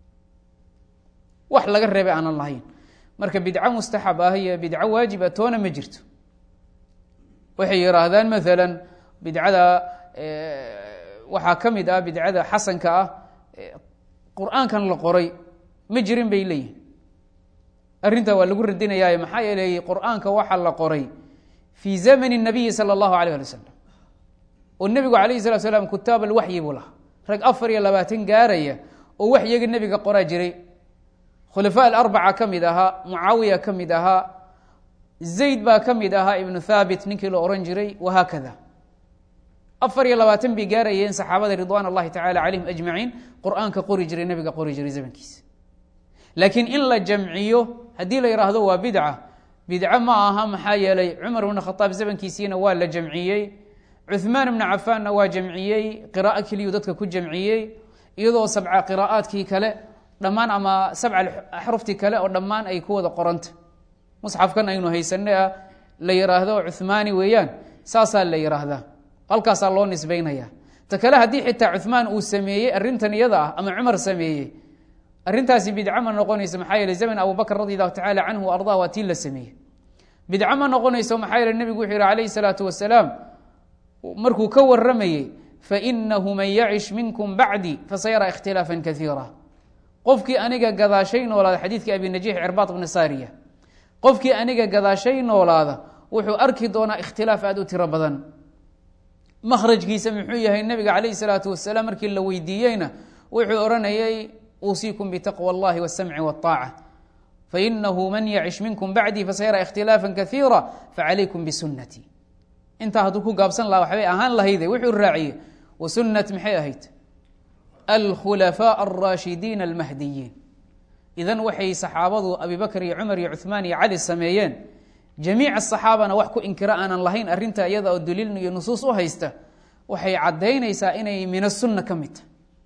wax laga reebay aanan lahayn. marka bidco mustaxab ah iyo bidco waajib ah toona ma jirto. waxay yihaahdaan maalan bidcada waxaa ka mid ah bidcada xasanka ah qur-aankan la qoray ma jirin bay leeyihin arrintaa waa lagu radinayaayo maxaa yeelay qur-aanka waxaa la qoray fii zamani الnabiyi salى اllahu alayh ali wasalam oo nebigu alayhi salatu slam kutaab alwaxyi buu lahaa rag afar iyo labaatan gaaraya oo waxyiga nebiga qoraa jiray khulafaa alarbaca ka mid ahaa mucaawiya ka mid ahaa zayd baa ka mid ahaa ibnu thaabit ninkii la ohan jiray wahaakada afar iyo labaatan bay gaarayeen saxaabada ridwan اllahi tacala calayhim ajmaciin qur-aanka qori jiray nebiga qori jiray zamankiisa laakiin in la jamciyo haddii la yidhaahdo waa bidca bidco ma aha maxaa yeelay cumar bn khaaab zamankiisiina waa la jamciyey cuثmaan bna cafaanna waa jamciyey qiraa'o keliyuu dadka ku jamciyey iyadoo sabca qiraa'aadkii kale dhammaan ama sabca axruftii kale oo dhammaan ay ku wada qoranta musxafkan aynu haysane ah la yihaahdo cuثmaani weeyaan saasaa la yihaahdaa halkaasaa loo nisbaynaya ta kale haddii xitaa cuثmaan uu sameeyey arrintan iyada ah ama cumar sameeyey arrintaasi bidco ma noqonayso maxaa yeele zaman abu bakr radi allahu tacala canhu wa ardah waa tii la sameeyey bidco ma noqonayso maxaa yeele nebigu wuxuu yihi calayhi salaatu wasalaam markuu ka waramayey fainahu man yacish minkum bacdi fasayara ikhtilaafa kaiira qofkii aniga gadaashay noolaada xadiidkii abi najiix cirbaad bni saariya qofkii aniga gadaashay noolaada wuxuu arki doonaa ikhtilaaf aada u tiro badan makhrajkiisa muxuu yahay nebiga calayhi salaatu wasalaam markii la weydiiyeyna wuxuu odhanayay uusiikum bitaqwa اllahi wاsamci wالطaaca fainahu man yacish minkum bacdii fasayara ikhtilaafa kaiira facalaykum bisunati intaa hadduu ku gaabsan laha waxbay ahaan lahayde wuxuu raaciyey wasunat maxay ahayd alkhulafaaء الraashidiina almahdiyiin idan waxay saxaabadu abi bakr iyo cumar iyo cuثmaan iyo cali sameeyeen jamiic asaxaabana wax ku inkira aanan lahayn arrinta iyada oo daliil iyo nusuus u haysta waxay caddaynaysaa inay min asunna ka mid tahay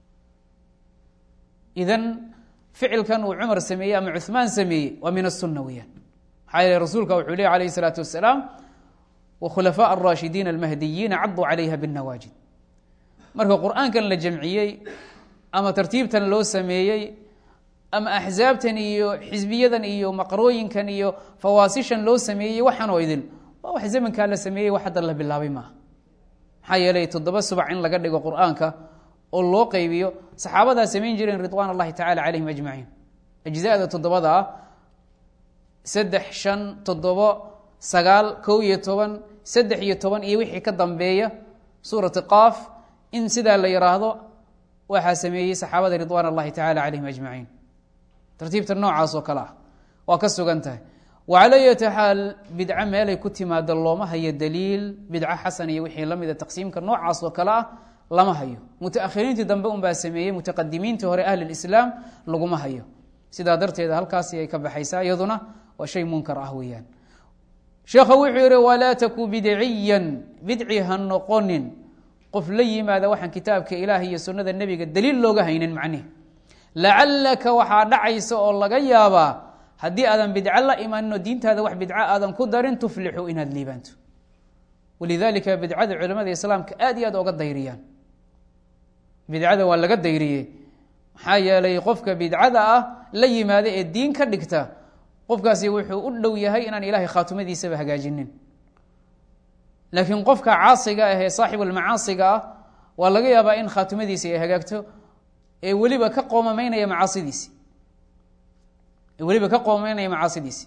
idan ficilkan uu cumar sameeyey ama cuثmaan sameeyey waa min asunna weeyaan maxaa yeele rasuulka wuxuu lehy alayh الsalaatu wasalaam wakhulafaaء الraashidiina almahdiyiina caduu calayha bالnawaajid marka qur-aankan la jamciyey ama tartiibtan loo sameeyey ama axzaabtan iyo xisbiyadan iyo maqrooyinkan iyo fawaasishan loo sameeyey waxaan oo idin waa wax zamankaa la sameeyey wax hadda la bilaabay maaha maxaa yeelay toddoba subac in laga dhigo qur-aanka oo loo qaybiyo saxaabadaa samayn jireen ridwaan اllahi tacala calayhim ajmaciin ajzada toddobada ah saddex shan toddobo sagaal kow iyo toban saddex iyo toban iyo wixii ka dambeeya suurati qaaf in sidaa la yihaahdo waxaa sameeyey saxaabada ridwaan اllahi tacala calayhim ajmaciin tartiibta noocaas oo kale ah waa ka sugan tahay wacala yati xaal bidco meelay ku timaado looma hayo daliil bidco xasan iyo wixii la mida taqsiimka noocaas oo kale ah lama hayo mutaakhiriintii dambe un baa sameeyey mutaqadimiintii hore ahli اlislaam laguma hayo sidaa darteeda halkaasi ay ka baxaysaa iyaduna waa shay munkar ah weeyaan sheekha wuxuu yihi walaa taku bidciyan bidci ha noqonin qof la yimaada waxaan kitaabka ilaah iyo sunnada nebiga daliil looga haynin macnihi lacalaka waxaa dhacaysa oo laga yaabaa haddii aadan bidco la imanin oo diintaada wax bidco aadan ku darin tuflixu inaad liibaanto walidalika bidcada culamada islaamka aad iyo aad oga dayriyaan bidcada waa laga dayriyey maxaa yeelay qofka bidcada ah la yimaada ee diin ka dhigta qofkaasi wuxuu u dhow yahay inaan ilaahay khaatumadiisaba hagaajinin laakiin qofka caasiga ah ee saaxibulmacaasiga ah waa laga yaabaa in khaatumadiisi ay hagaagto ee weliba ka qoomamaynaya macaasidiisi ee weliba ka qoomameynaya macaasidiisi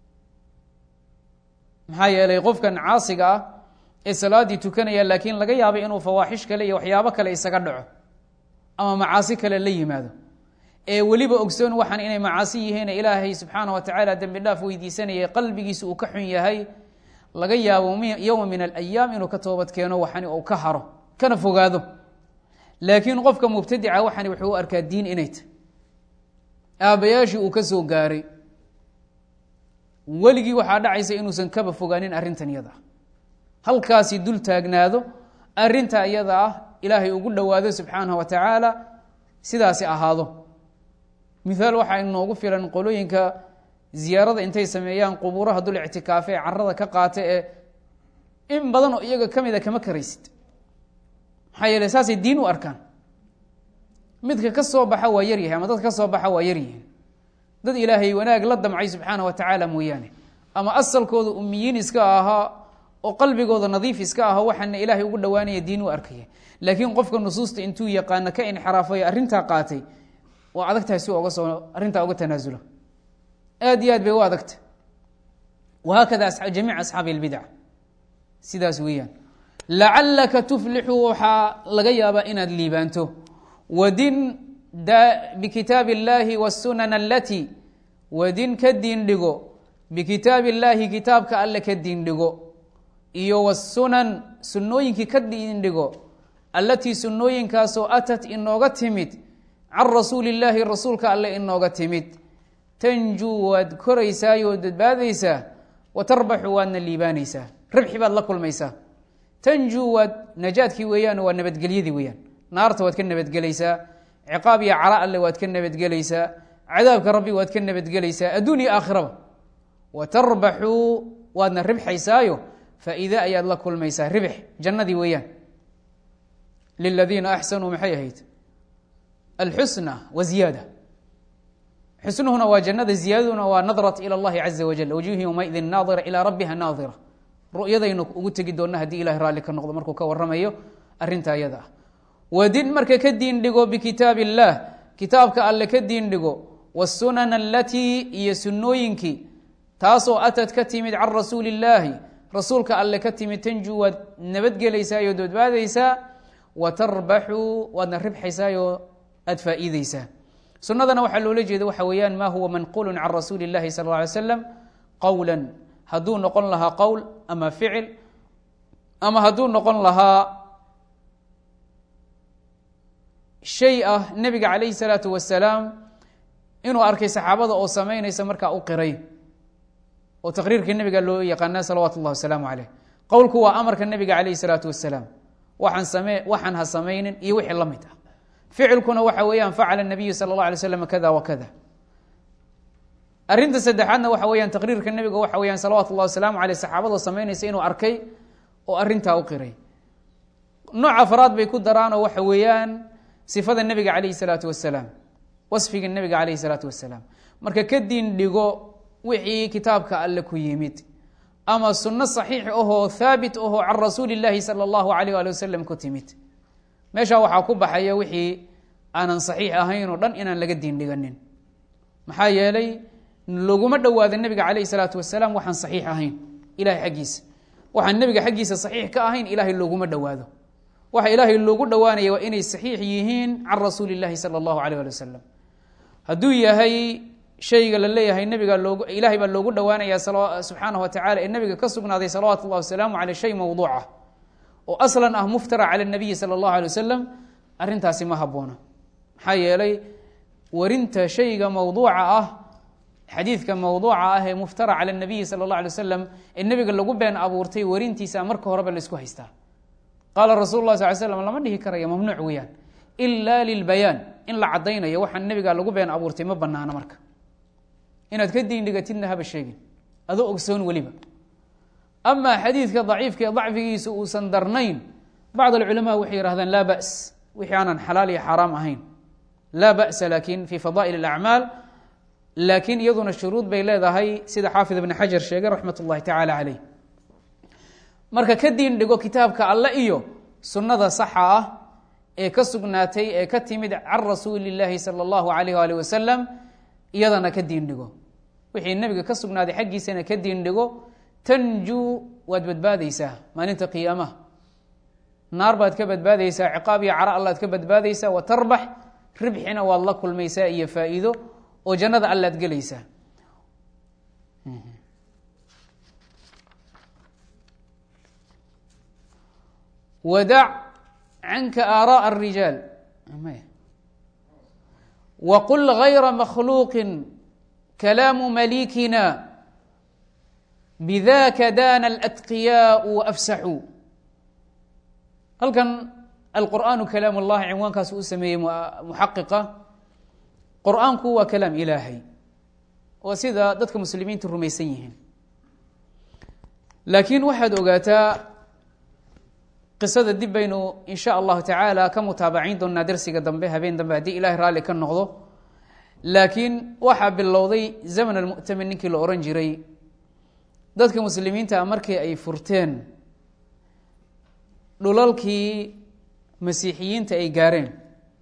maxaa yeelay qofkan caasiga ah ee salaaddii tukanaya laakiin laga yaabay inuu fawaaxish kale iyo waxyaabo kale isaga dhaco ama macaasi kale la yimaado ee weliba ogsoon waxaan inay macaasi yihiin ilaahay subxaana wa tacaala dembi dhaaf weydiisanayay qalbigiisa uu ka xun yahay laga yaabo yowma min alayaam inuu ka toobad keeno waxani uu ka haro kana fogaado laakiin qofka mubtadica waxani wuxuu u arkaa diin inay tahy aabbayaashii uu ka soo gaaray weligii waxaa dhacaysa inuusan kaba fogaanin arrintan iyada ah halkaasi dul taagnaado arrinta iyada ah ilaahay ugu dhowaado subxaanaه wa tacaala sidaasi ahaado mihaal waxaa inoogu filan qolooyinka ziyaarada intay sameeyaan qubuuraha dul ictikaafe ee carada ka qaata ee in badan oo iyaga ka mida kama karaysid maxaa yeele saasay diin u arkaan midka ka soo baxa waa yaryahay ama dadka ka soo baxa waa yaryihiin dad ilaahay wanaag la damcay subxaana wa tacaala mooyaane ama asalkooda umiyiin iska ahaa oo qalbigooda nadiif iska ah waxaana ilaahay ugu dhawaanaya diin u arkaya laakiin qofka nusuusta intuu yaqaano ka inxiraafay arrintaa qaatay waa adag tahay si uga soo arrintaa uga tanaasulo aad iyo aad bay u adagta wahaakada jamiic asxaabi اlbidc sidaas weeyaan lacalaka tuflixu waxaa laga yaabaa inaad liibaanto wadin bikitaab اllahi wالsunan alati wadin ka diin dhigo bikitaab اllahi kitaabka alle ka diin dhigo iyo wالsunan sunooyinkii ka diin dhigo allatii sunooyinkaasoo atat inooga timid can rasuuli اllaahi rasuulka alle inooga timid tanjuu waad koraysaayoo badbaadaysaa watarbaxu waadna liibaanaysaa ribxi baad la kulmaysaa tanjuu waad najaadkii weeyaan waa nabadgelyadii weeyaan naarta waad ka nabadgelaysaa ciqaab iyo cara alle waad ka nabadgelaysaa cadaabka rabbi waad ka nabadgelaysaa adduun iyo aakhiraba watarbaxu waadna ribxaysaayo faa'iide ayaad la kulmaysaa ribx jannadii weeyaan liladiina axsanuu maxay ahayd alxusna wa ziyaada xusnuhuna waa jannada ziyaadaduna waa nadrat ilى اllahi caza wajal wajuhi yowmaidin naadira ilaa rabbiha naadira ru'yadaynu ugu tegi doona haddii ilahay raalli ka noqdo markuu ka waramayo arrinta ayada ah wadin marka ka diin dhigo bikitaab اllah kitaabka alle ka diin dhigo wالsunan alatii iyo sunooyinkii taasoo atad ka timid can rasuuli اllaahi rasuulka alle ka timid tanjuu waad nabadgelaysaayoo badbaadaysaa watarbaxu waadna ribxaysaayoo aad faa'iideysaa sunadana waxaa loola jeeda waxa weeyaan ma huwa manqulu can rasuuli اllahi sal اله alay slam qowla hadduu noqon lahaa qowl ama ficil ama hadduu noqon lahaa shay ah nebiga calayhi الsalaatu wasalaam inuu arkay saxaabada oo samaynaysa markaa u qiray oo taqriirka nebiga loo yaqaana salawaatu اllahi wasalaamu caleyh qowlku waa amarka nebiga calayhi الsalaatu wasalaam waxaan same waxaan ha samaynin iyo wixii la mid ah ficilkuna waxa weeyaan facala الnabiyu salى اlه alay slam kada wa kada arrinta saddexaadna waxa weeyaan taqriirka nebiga waxa weyaan salawatu اllahi wasalaamu aleyh saxaabadoo samaynaysa inuu arkay oo arrintaa u qiray nooc afraad bay ku daraanoo waxa weeyaan sifada nebiga calayhi الsalaatu wasalaam wasfiga nebiga calayhi الsalaatu wasalaam marka ka diin dhigo wixii kitaabka alle ku yimid ama sunno saxiix ahoo haabit ahoo can rasuuli اllaahi salى اllahu alayh ali wasalam ku timid meeshaa waxaa ku baxaya wixii aanan saxiix ahayn oo dhan inaan laga diin dhiganin maxaa yeelay laguma dhowaada nebiga calayhi الsalaatu wasalaam waxaan saxiix ahayn ilahay xaggiisa waxaan nebiga xaggiisa saxiix ka ahayn ilaahay looguma dhowaado waxa ilaahay loogu dhowaanaya waa inay saxiix yihiin can rasuuli اllaahi salى اllahu alayh ali wasalam hadduu yahay shayga la leeyahay nebiga loogu ilaahay baa loogu dhowaanaya subxaanaه wa tacala ee nebiga ka sugnaaday salawaatu اllahi wasalaamu aleyh shay mawduuca oo aslan ah muftara cala الnabiyi salى اllahu alay wasalam arrintaasi ma haboona maxaa yeelay warinta shayga mawduuca ah xadiidka mawduuca ah ee muftara cala الnabiyi salى اllah alay wasalam ee nebiga lagu been abuurtay warintiisa marka horeba la isku haystaa qaala rasul lah sal slam lama dhihi karaya mamnuuc weeyaan ila lilbayaan in la caddaynayo waxaan nebiga lagu been abuurtay ma banaano marka inaad ka diin dhigatidna haba sheegin adoo ogsoon weliba ama xadiidka daciifka ee dacfigiisa uusan darnayn bacd alculamaa waxay yihahdaan laa ba's wixii aanan xalaal iyo xaaraam ahayn laa ba'sa lakin fi fadaa'il اlacmaal laakiin iyaduna shuruud bay leedahay sida xaafid ibn xajar sheegay raxmat اllahi tacaala caleyh marka ka diin dhigo kitaabka alle iyo sunnada saxa ah ee ka sugnaatay ee ka timid can rasuuli اllaahi salى اllahu alayh ali wasalam iyadana ka diin dhigo wixii nebiga ka sugnaaday xaggiisana ka diin dhigo tanjuu waad badbaadaysaa maalinta qiyaamaha naar baad ka badbaadaysaa ciqaab iyo cara allaad ka badbaadaysaa watarbax ribxina waad la kulmaysaa iyo faa'iido oo jannada allaad gelaysaa wadac canka aaraء الrijaal wqul غayra makhluuqi kalaamu malikina bidaka dana اlatqiyaء waafsaxuu halkan alqur'aanu kalaam اllahi cinwaankaas u sameeyey muxaqiqa qur'aanku waa kalaam ilaahay oo sida dadka muslimiinta rumaysan yihiin laakiin waxaad ogaataa qisada dib baynu in sha allahu tacaala ka mutaabacayn doonaa dersiga dambe habeen dambe haddii ilahay raalli ka noqdo laakiin waxaa bilowday zaman almu'tamin ninkii la ohan jiray dadka muslimiinta markii ay furteen dhulalkii masiixiyiinta ay gaareen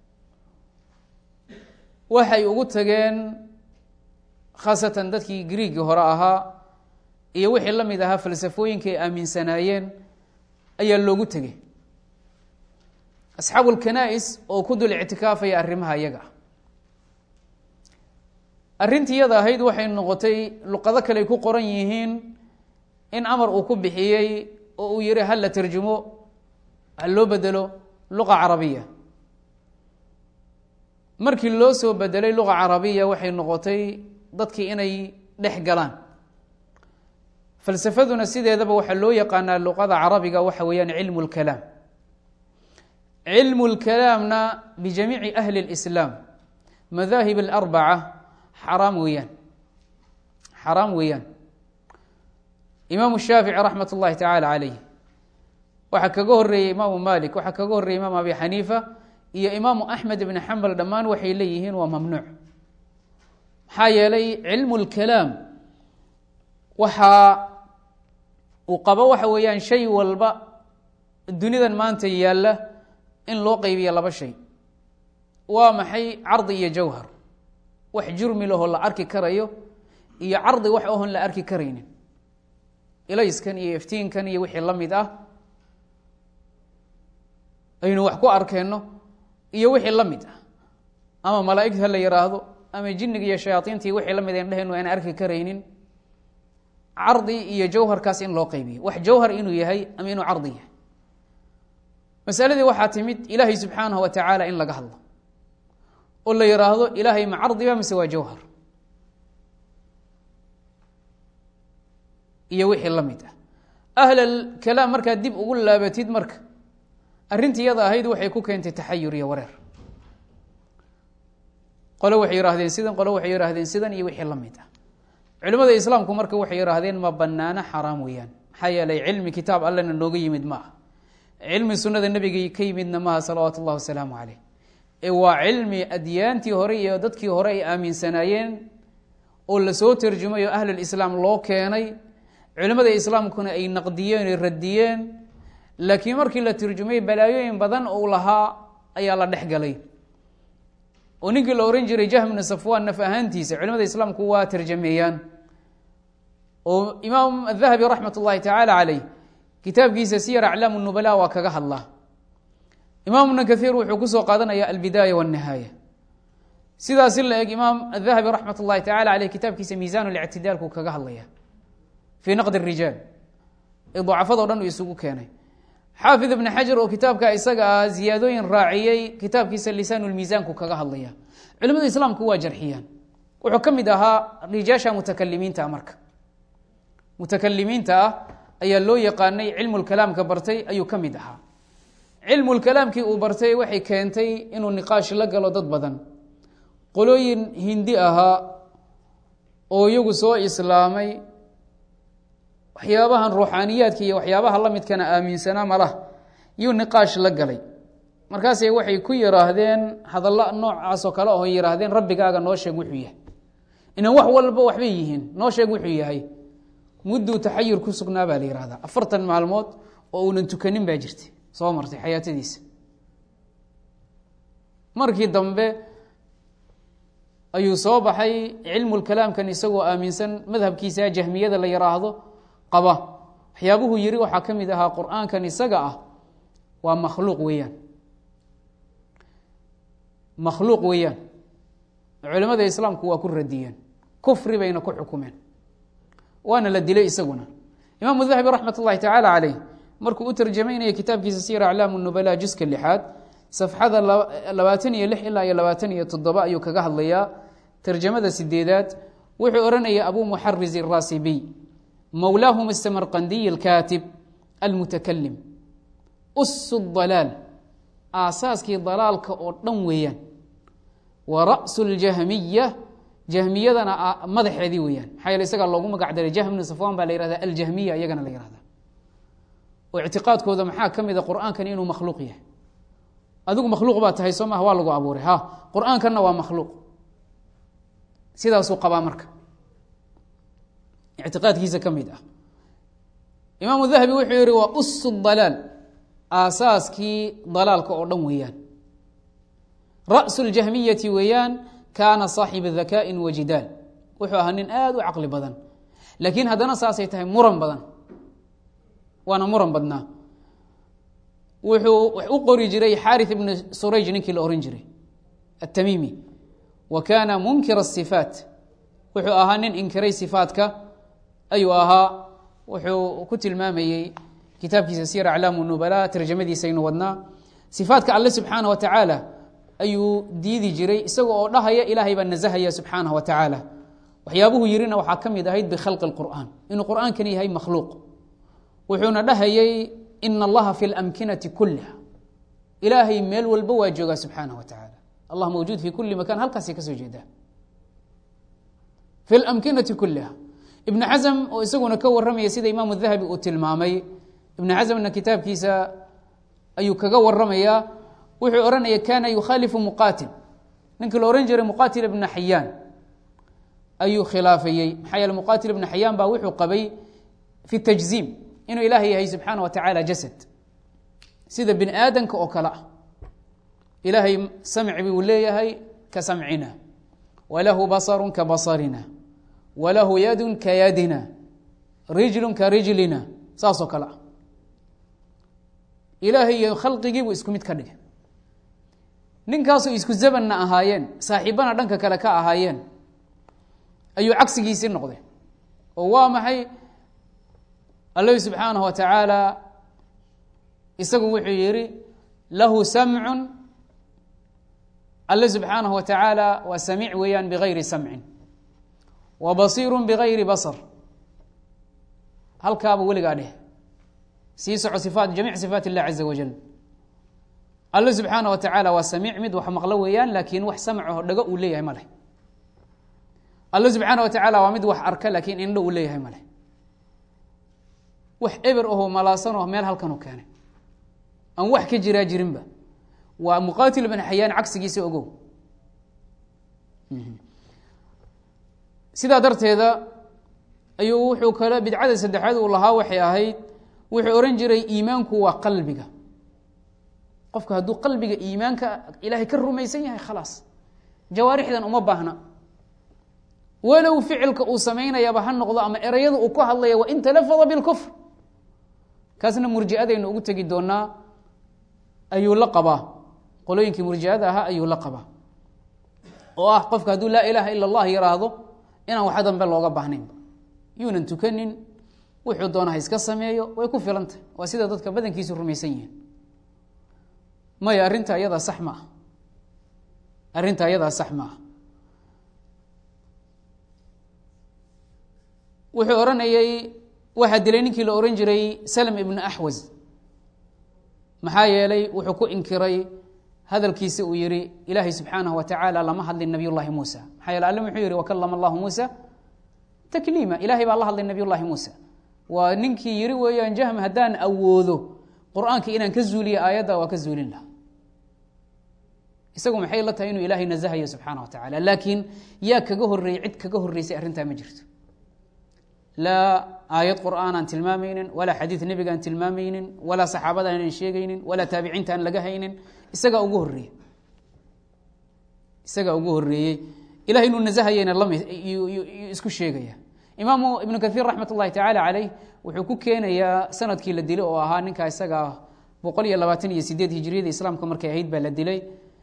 waxay ugu tageen khaasatan dadkii Greek hore ahaa iyo wixii la mid ahaa falsafooyinka ay aaminsanaayeen ayaa loogu tagay asxaabul kanaa'is oo ku dul ictikaafaya arrimaha iyaga arrintii ahayd waxay noqotay luqado kale ku qoran yihiin in amar uu ku bixiyay oo uu yiri hal la tarjumo hal loo bedelo luqa carabiya markii loo soo bedelay luqa carabiya waxay noqotay dadkii inay dhex galaan falsafaduna sideedaba waxa loo yaqaanaa luqada carabiga waxa weeyaan cilmu lkalaam cilmu lkalaamna bijamiici ahli lislaam madaahib alarbaca xaraam weeyaan xaraam weeyaan imaamu shaafici raxmat ullahi tacaala calayh waxaa kaga horeeyey imaamu malik waxaa kaga horreeyey imaam abi xaniifa iyo imaamu axmed ibn xambal dhammaan waxay leeyihiin waa mamnuuc maxaa yeelay cilmu lkalaam waxaa uu qabo waxa weeyaan shay walba dunidan maanta yaalla in loo qaybiyo laba shay waa maxay cardi iyo jawhar wax jurmi lahoo la arki karayo iyo cardi wax oon la arki karaynin ilayskan iyo iftiinkan iyo wixii la mid ah aynu wax ku arkeenno iyo wixii la mid ah ama malaa'igta la yiraahdo ama jinniga iyo shayaatiintii wixii la mid ah indhaheennu aan arki karaynin cardi iyo jawharkaas in loo qaybiyo wax jawhar inuu yahay ama inuu cardi yahay masaladii waxaa timid ilaahay subxaanahu wa tacaala in laga hadlo oo la yiraahdo ilaahay ma cardiba mise waa jawhar iyo wixii la mid ah ahlal kalaam markaad dib ugu laabatid marka arrintii iyada ahayd waxay ku keentay taxayur iyo wareer qole waxay yihaahdeen sidan qole waxay yihaahdeen sidan iyo wixii la mid ah culimada islaamku marka waxay yihaahdeen ma banaano xaraam weeyaan maxaa yeelay cilmi kitaab allana nooga yimid ma aha cilmi sunnada nebiga ka yimidna maaha salawaatu ullahi wasalaamu caleyh ee waa cilmi adyaantii hore iyo dadkii hore ay aaminsanaayeen oo lasoo tarjumay oo ahlulislaam loo keenay culimada islaamkuna ay naqdiyeen ay radiyeen laakiin markii la tarjumay balaayooyin badan uu lahaa ayaa la dhex galay oo ninkii la oran jiray jahm ibn safwan naf ahaantiisa culimada islaamku waa tarjameeyaan oo imaam adahabi raxmat ullahi tacaala caleyh kitaabkiisa siyar aclaam nubala waa kaga hadlaa imaam ibn kathiir wuxuu kusoo qaadanaya albidaaya wاnnihaaya sidaasi la eg imaam adahabi raxmat ullahi tacala caleyh kitaabkiisa miisaan lictidaalku kaga hadlaya fii naqd الrijaal ee dacafado dhan uu isugu keenay xaafid ibn xajar oo kitaabka isaga ah ziyaadooyin raaciyey kitaabkiisa lisaan lmiisaanku kaga hadlaya culimada islaamku waa jarxiyaan wuxuu ka mid ahaa rijaasha mutakalimiinta ah marka mutakalimiinta ah ayaa loo yaqaanay cilmu lkalaamka bartay ayuu ka mid ahaa cilmu lkalaamkii uu bartay waxay keentay inuu niqaash la galo dad badan qolooyin hindi ahaa oo iyagu soo islaamay waxyaabahan ruuxaaniyaadka iyo waxyaabaha la midkana aaminsanaa malah yuu niqaash la galay markaasay waxay ku yiraahdeen hadalla noocaasoo kale oo yiraahdeen rabbigaaga noo sheeg wuxuu yahay inaan wax walba waxbay yihiin noo sheeg wuxuu yahay mudduu taxayur ku sugnaa baa la yihahdaa afartan maalmood oo uunan tukanin baa jirtay soo martay xayaatadiisa markii dambe ayuu soo baxay cilmu lkalaamkan isagoo aaminsan madhabkiisa jahmiyada la yiraahdo qaba waxyaabuhu yiri waxaa ka mid ahaa qur-aankan isaga ah waa makhluuq weeyaan makhluuq weeyaan culimada islaamku waa ku radiyeen kufri bayna ku xukumeen waana la dilay isaguna imaamu dahabi raxmat ullahi tacaala caleyh markuu u tarjamaynaya kitaabkiisa siyar aclaam nubala juska lixaad safxada labaatan iyo lix ilaa iyo labaatan iyo toddoba ayuu kaga hadlayaa tarjamada sideedaad wuxuu oranaya abu muxariz الrasibiy mowlaahum الsamarqandiy اlkaatib almutakalim us dalaal aasaaskii dalaalka oo dhan weeyaan wa ra'su اljahmiya jahmiyadana madaxeedii weeyaan maxaa yeele isagaa loogu magac daray jahm ibn safwan baa la yihahda aljahmiya iyagana la yihahda oo ictiqaadkooda maxaa ka mida qur-aankan inuu makhluuq yahay adigu makhluuq baa tahay soo maha waa lagu abuuray ha qur-aankanna waa makhluuq sidaasuu qabaa marka ictiqaadkiisa ka mid ah imaamu dahabi wuxuu yihi waa usu dalaal aasaaskii dalaalka oo dhan weeyaan ra'su ljahmiyati weeyaan kaana saaxiba dakaaءin wa jidaal wuxuu ahaa nin aad u caqli badan laakiin haddana saasay tahay muran badan waana muran badnaa wuxuu wax u qori jiray xaarith ibn surayj ninkii la ohan jiray التميمي وكان منكر الصفاaت wuxuu ahaa nin inkiray صفaatka ayuu ahaa wuxuu ku tilmaamayey kitaabkiisa sير أعلاam النubلاء ترjamadiisaynu wadnaa صفaatka alle سubحaanaه وataعaalى ayuu diidi jiray isaga oo dhahaya ilaahay baa nasahaya سubحaanaه وataعaalى waxyaabuhu yirina waxaa ka mid ahayd bkhalqi الqur'an inuu qur'aankani yahay makhluuq wuxuuna dhahayay in اllaha fi اlamkinati kuliha ilaahay meel walba waa joogaa subxaanaه وataعaalى allah mawjuud fi kuli makan halkaasay ka soo jeedaa fi اlamkinati kuliha ibn xasm oo isaguna ka waramaya sida imaamu dahabi uu tilmaamay ibn xasmna kitaabkiisa ayuu kaga waramaya wuxuu oranaya kana yukhaalifu muqatil ninkii la ohan jiray muqatil ibn xayaan ayuu khilaafayey maxaa yeele muqatil ibn xayaan baa wuxuu qabay fi tajziim inuu ilaahay yahay subxaanaه وataعaalى jasad sida bini aadanka oo kale ah ilaahay samci buu leeyahay ka samcina walahu baصru ka baصarina walahu yadu ka yadina rijlu ka rijlina saasoo kale ah ilaahay iyo khalqigiibuu isku mid ka dhigay ninkaasoo isku zamanna ahaayeen saaxiibana dhanka kale ka ahaayeen ayuu cagsigiisii noqday oo waa maxay allahi subxaanaه وataعaalى isagu wuxuu yihi lahu samcu alle subxaanaه وataعaalى waa samiic weeyaan bغayri samci wa basiiru bغayri baصr halkaaba weligaa dheh sii soco ifaat jamiic صifaat الlah caزa wajل alle subxaanaه وataعaalى waa samiic mid wax maqlo weeyaan laakiin wax samcaho dhago uu leeyahay ma leh alle subxaanaه وataعaalى waa mid wax arka laakiin indho uu leeyahay ma leh wax eber aho malaasanoo meel halkan u keenay aan wax ka jiraa jirinba waa muqaatil ibn xayaan cagsigiisa ogow sidaa darteeda ayuu wuxuu kale bidcada saddexaad uu lahaa waxay ahayd wuxuu ohan jiray iimaanku waa qalbiga qofka hadduu qalbiga iimaanka ilaahay ka rumaysan yahay khalaas jawaarixdan uma baahna walow ficilka uu samaynayaba ha noqdo ama erayada uu ku hadlaya wa in talafada bilkufr kaasna murjiadaynu ugu tegi doonaa ayuu la qabaa qolooyinkii murjiada ahaa ayuu la qabaa oo ah qofka hadduu laa ilaaha ila اllah yiraahdo inaan waxa dambe looga baahnaynba yuunan tukanin wuxuu doona ha iska sameeyo way ku filantah waa sida dadka badankiisu rumaysan yihiin maya arrinta ayadaa sax ma ah arrinta ayadaa sax ma ah wuxuu oranayey waxaa dilay ninkii la ohan jiray slm ibn axwas maxaa yeelay wuxuu ku inkiray hadalkiisa uu yihi ilaahay subxaanaه وataعaalى lama hadlin nabiy llahi muusى maxaa yeele alle muxuu yihi wakalama allahu muusى takliima ilahay baa la hadlay nabiy llahi muusى waa ninkii yihi weeyaan jahm haddaan awoodo qur'aanka inaan ka zuuliyo aayadda waa ka zuulin laha isagu maxay la tahay inuu ilaahay naزhayo subxaanaه وataعaalى laakiin yaa kaga horeeyey cid kaga horeysay arrintaa ma jirto laa aayad qur'aan aan tilmaamaynin walaa xadiid nebiga aan tilmaamaynin walaa saxaabada aanan sheegaynin walaa taabiciinta aan laga haynin isagaa ugu horeeyey isagaa ugu horeeyey ilahay inuu nasahayena lama isku sheegaya imaamu ibnu kahiir raxmat ullahi tacaala caleyh wuxuu ku keenayaa sanadkii la dilay oo ahaa ninkaa isagaa boqol iyo labaatan iyo sideed hijriyada islaamka markay ahayd baa la dilay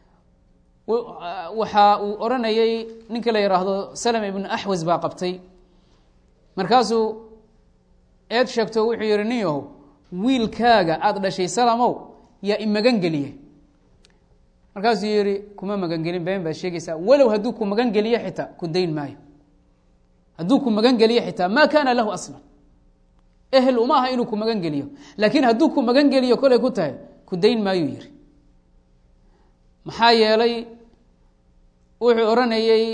waxa uu oranayey ninka la yihaahdo slm ibnu axwas baa qabtay markaasuu eed sheegto wuxuu yihi nin yahow wiilkaaga aada dhashay salamow yaa i magan geliye markaasuu yihi kuma magan gelin been baad sheegaysaa walow hadduu ku magan geliyo xitaa ku dayn maayo hadduu ku magan geliyo xitaa maa kaana lahu aslan ehel uma aha inuu ku magan geliyo laakiin hadduu ku magan geliyo kolay ku tahay ku dayn maayuu yihi maxaa yeelay wuxuu oranayey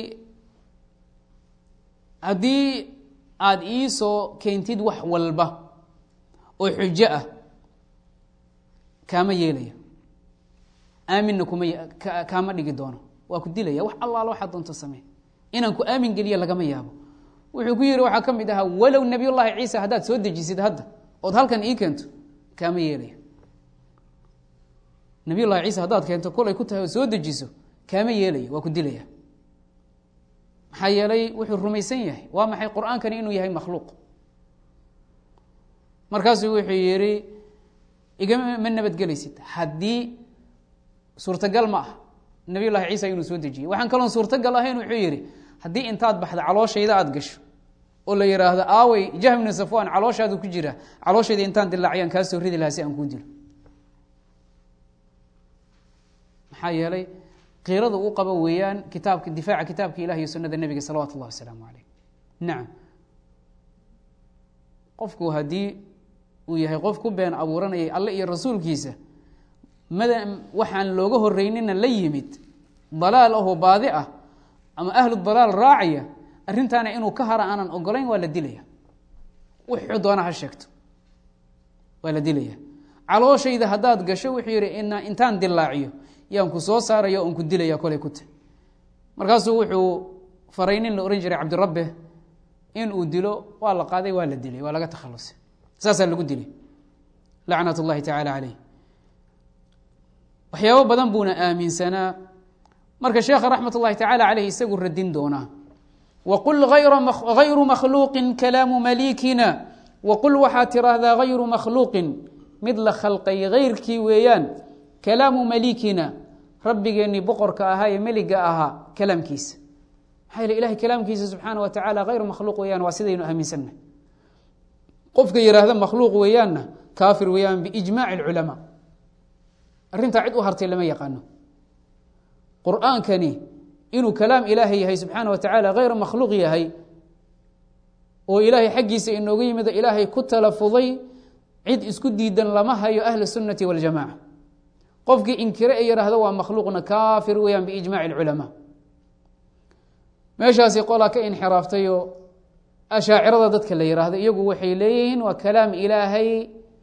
haddii aada iisoo keentid wax walba oo xujo ah kaama yeelaya aaminna kuma kaama dhigi doono waa ku dilaya wax allaala waxaad doonto samee inaan ku aamin geliya lagama yaabo wuxuu ku yihi waxaa ka mid ahaa walow nabiy llahi ciisa haddaad soo dejisid hadda ood halkan ii keento kaama yeelaya nabiy llahi ciisa haddaad keento kolay ku tahay oo soo dejiso kaama yeelaya waa ku dilaya maxaa yeelay wuxuu rumaysan yahay waa maxay qur-aankani inuu yahay makhluuq markaasuu wuxuu yihi igama ma nabadgelaysid haddii suurtagal ma ah nabiy llahi ciisa inuu soo dejiyey waxaan kaloon suurtagal ahayn wuxuu yihi haddii intaad baxda calooshayda aada gasho oo la yihaahdo aawey jahm bnu safwan calooshaadu ku jira calooshayda intaan dilaaciyaan kaa soo ridi lahaa si aan kuu dilo maxaa yeelay qiirada u qaba weeyaan kitaabka difaaca kitaabka ilahi iyo sunada nebiga salawatu اllahi wasalaamu alayh nacam qofku haddii uu yahay qof ku been abuuranayay alle iyo rasuulkiisa mada waxaan looga horeynina la yimid dalaal ahoo baadi ah ama ahlu dalaal raacaya arrintaana inuu ka hara aanan ogolayn waa la dilaya wuxuu doona ha sheegto waa la dilaya calooshayda haddaad gasho wuxuu yihi in intaan dilaaciyo yaan ku soo saaraya oon ku dilaya kolay ku ta markaasuu wuxuu faray nin la ohan jiray cabdirabbe in uu dilo waa la qaaday waa la dilay waa laga takhalusay saasaa lagu dilay lacnat اllahi tacaala caleyh waxyaabo badan buuna aaminsanaa marka sheekha raxmat اllahi tacaala caleyh isagu radin doonaa waqul hayru makhluuqin kalaamu malikina waqul waxaa tiraahdaa hayru makhluuqin mid la khalqay hayrkii weeyaan kalaamu malikina rabbigeenii boqorka ahaa ee meliga ahaa kalaamkiisa maxaa yele ilahay kalaamkiisa subxaana wa tacaala hayru makhluuq weeyaan waa sidaynu aaminsanna qofka yihaahda makhluuq weeyaanna kaafir weeyaan biijmaaci اlculamaa arrintaa cid u hartay lama yaqaano qur'aankani inuu kalaam ilaahay yahay subxaana wa tacaala hayr makhluuq yahay oo ilaahay xaggiisa inooga yimido ilaahay ku talafuday cid isku diidan lama hayo ahlu sunnati waljamaca qofkii inkire ee yidhaahdo waa makhluuqna kaafir weeyaan biijmaaci اlculamaa meeshaasi qolaa ka inxiraaftayoo ashaacirada dadka la yidhaahdo iyagu waxay leeyihiin waa kalaam ilaahay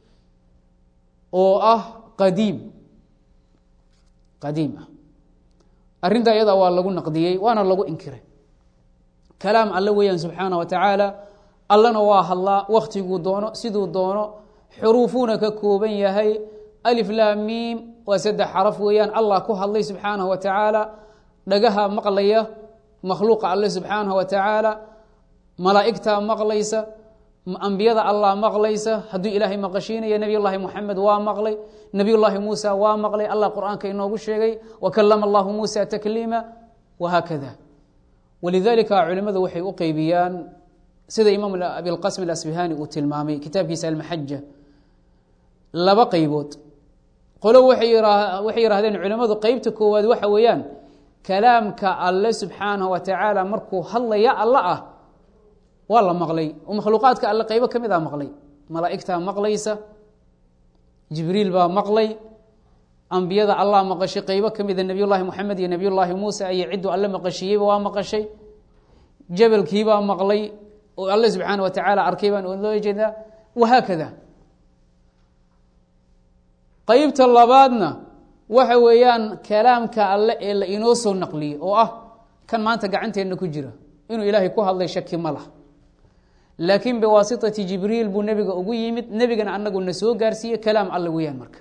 oo ah qadiim qadiim ah arrintaa iyada waa lagu naqdiyey waana lagu inkiray kalaam alle weeyaan subxaana wa tacaala allana waa hadlaa waktiguu doono siduu doono xuruufuuna ka kooban yahay alif laam miim waa saddex xaraf weeyaan allah ku hadlay subxaanahu wa tacaala dhagaha maqlaya makhluuqa alle subxaanahu wa tacaala malaa'igtaa maqlaysa ambiyada allah maqlaysa hadduu ilaahay maqashiinaya nebiy llahi moxamed waa maqlay nebiy llaahi muusa waa maqlay allah qur'aanka inoogu sheegay wakalama allahu muusa takliima wahaakada walidalika culimadu waxay u qeybiyaan sida imaam abilqasm alasbihani uu tilmaamay kitaabkiisa almaxaja laba qeybood qolo waxay yidhaahdeen culimadu qeybta koowaad waxa weeyaan kalaamka alle subxaanahu wa tacaala markuu hadlaya alla ah waa la maqlay oo makhluuqaadka alle qeybo ka mid a maqlay malaa'igtaa maqlaysa jibriil baa maqlay ambiyada allah maqashay qeybo ka mida nebiy llahi moxamed iyo nebiy llaahi muusa iyo cidduu alle maqashiyeyba waa maqashay jabalkiibaa maqlay oo alle subxaana wa tacaala arkay baan loo jeedaa wahaakada qeybta labaadna waxa weeyaan kalaamka alle ee la inoo soo naqliyey oo ah kan maanta gacanteenna ku jira inuu ilaahay ku hadlay shaki ma lah laakiin biwaasitati jibriil buu nebiga ugu yimid nebigana anagu na soo gaarsiiye kalaam alle weeyaan marka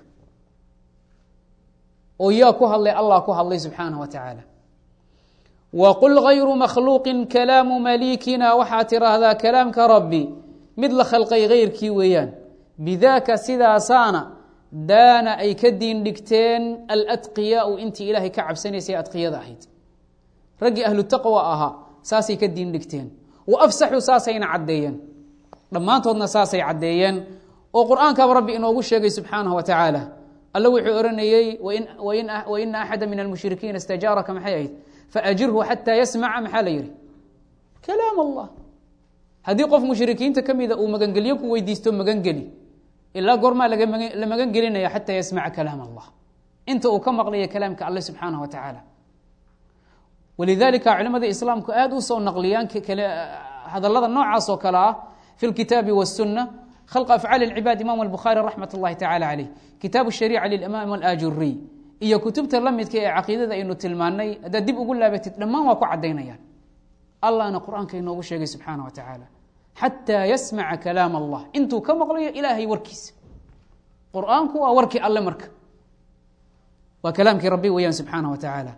oo yaa ku hadlay allah ku hadlay subxaanaه wa tacaala waqul hayru makhluuqin kalaamu malikina waxaa tiraahdaa kalaamka rabbi mid la khalqay hayrkii weeyaan bidaaka sidaasaana daana ay ka diin dhigteen aladqiyaau intii ilaahay ka cabsanaysay adqiyada ahayd raggii ahlu taqwa ahaa saasay ka diin dhigteen wa afsaxu saasayna caddeeyeen dhammaantoodna saasay caddeeyeen oo qur'aankaaba rabbi inoogu sheegay subxaanaه wa tacaala alle wuxuu oranayey waina axada min almushrikiina istajaaraka maxay ahayd faajirhu xataa yasmaca maxaa la yihi kalaam allah haddii qof mushrikiinta ka mida uu magangelyo ku weydiisto magangeli ilaa goormaa la magan gelinaya xataa yasmaca kalaam allah inta uu ka maqlaya kalaamka alle subxaanaه wa tacaala walidalika culimada islaamku aada u soo naqliyaan hadalada noocaas oo kale ah fi lkitaabi wالsuna khalq afcaali اlcibaad imam الbukhaari raxmat اllahi tacala caleyh kitaabu shariica lilimam alajuriy iyo kutubta la midka ee caqiidada aynu tilmaanay haddaad dib ugu laabatid dhammaan waa ku cadaynayaan allahna qur'aanka inoogu sheegay subxaana wa tacaala xataa yasmaca kalaam allah intuu ka maqlayo ilaahay warkiisa. qur'aanku waa warkii alle marka waa kalaamkii rabbi weyaan subxaanaه wa tacaala.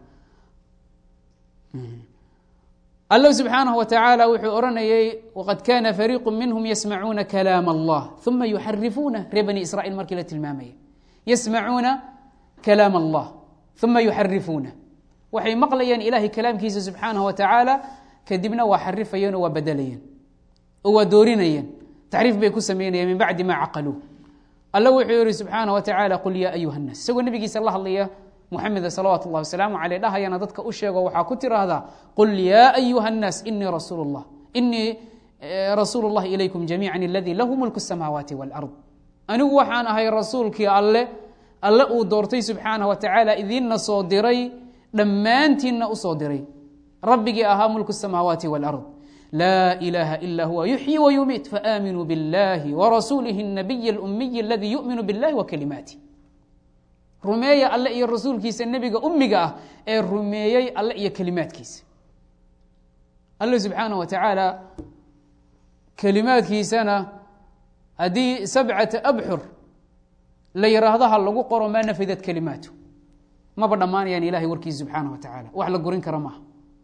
alla subxaanaه wa tacaala wuxuu oranayey waqad kana fariiqu minhum yasmacuuna kalaam allah uma yuxarifuuna reer bani israa'iil markii la tilmaamaya yasmacuuna kalaam allah uma yuxarifuuna waxay maqlayeen ilaahay kalaamkiisa subxaanaه wa tacaala kadibna waa xarifayeen oo waa bedelayeen oo waa doorinayeen taxriif bay ku sameynayeen min bacdi ma caqaluu. alla wuxuu yihi subxaanaه wa tacaala qul yaa ayuha الnaas isagoo nabigiisa la hadlaya muxameda salawaatu اllahi wasalaamu caleyh dhahayana dadka u sheego waxaa ku tiraahdaa qul yaa ayuha الnaas inii rasuul اllah inii rasuulu اllahi ilaykum jamiica aladii lahu mulku الsamaawaati wاlard anigu waxaan ahay rasuulkii alle alle uu doortay subxaanaه wa tacaala idinna soo diray dhammaantiinna u soo diray rabbigii ahaa mulku الsamaawaati wاlard laa ilaaha ila huwa yuxyi wayumiit faaaminuu biاllahi warasuulihi الnabiy اlumiyi aladii yu'minu biاllahi wakalimaatih. rumeeya alle iyo rasuulkiisa nebiga umiga ah ee rumeeyey alle iyo kelimaadkiisa. alle subxaanaه wa tacaala kelimaadkiisana haddii sabcata abxur la yiraahdaha lagu qoro maa nafidat kelimaatu maba dhammaanayaan ilahay warkiisa subxaanaه wa tacaala wax la gurin kara maaha.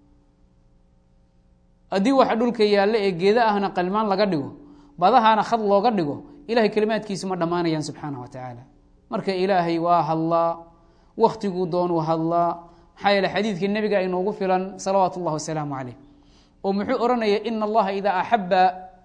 haddii waxa dhulka yaalla ee geeda ahna qalmaan laga dhigo badahana khad looga dhigo ilahay kelimaadkiisu ma dhammaanayaan subxaanaه wa tacaala. marka ilaahay waa hadlaa waktiguu doonuu hadlaa maxaa yeele xadiidkii nebiga inoogu filan salawaatu اllahi wasalaamu caleyh oo muxuu oranaya ina allaha idaa axaba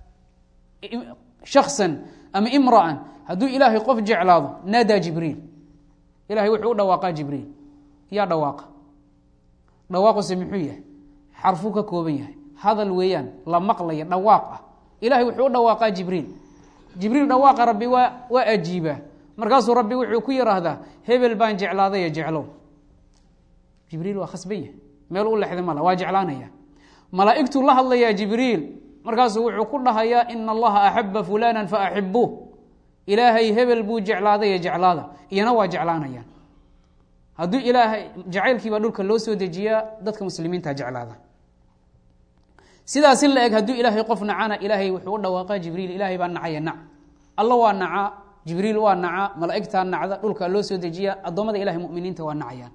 shaksan ama imra'an hadduu ilaahay qof jeclaado naadaa jibriil ilahay wuxuu u dhawaaqaa jibriil yaa dhawaaqa dhawaaquse muxuu yahay xarfuu ka kooban yahay hadal weeyaan la maqlaya dhawaaq ah ilahay wuxuu u dhawaaqaa jibriil jibriil dhawaaqa rabbi waa waa ajiibaa markaasuu rabbi wuxuu ku yiraahdaa hebel baan jeclaadaya jeclow. jibriil waa khasbaya meel u lexda mala waa jeclaanaya malaa'igtuu la hadlayaa jibriil markaasuu wuxuu ku dhahayaa ina allaha axaba fulana faaxibuuh ilaahay hebel buu jeclaadaya jeclaada iyana waa jeclaanayaan. hadduu ilaahay jacaylkiibaa dhulka loo soo dejiyaa dadka muslimiinta jeclaada. sidaas in la eg hadduu ilaahay qof nacana ilaahay wuxuu u dhawaaqaa jibriil ilaahay baa nacaya nac alla waa naca jibriil waa naca malaa'igtaa nacda dhulka loo soo dejiya addoommada ilahay muminiinta waa nacayaan.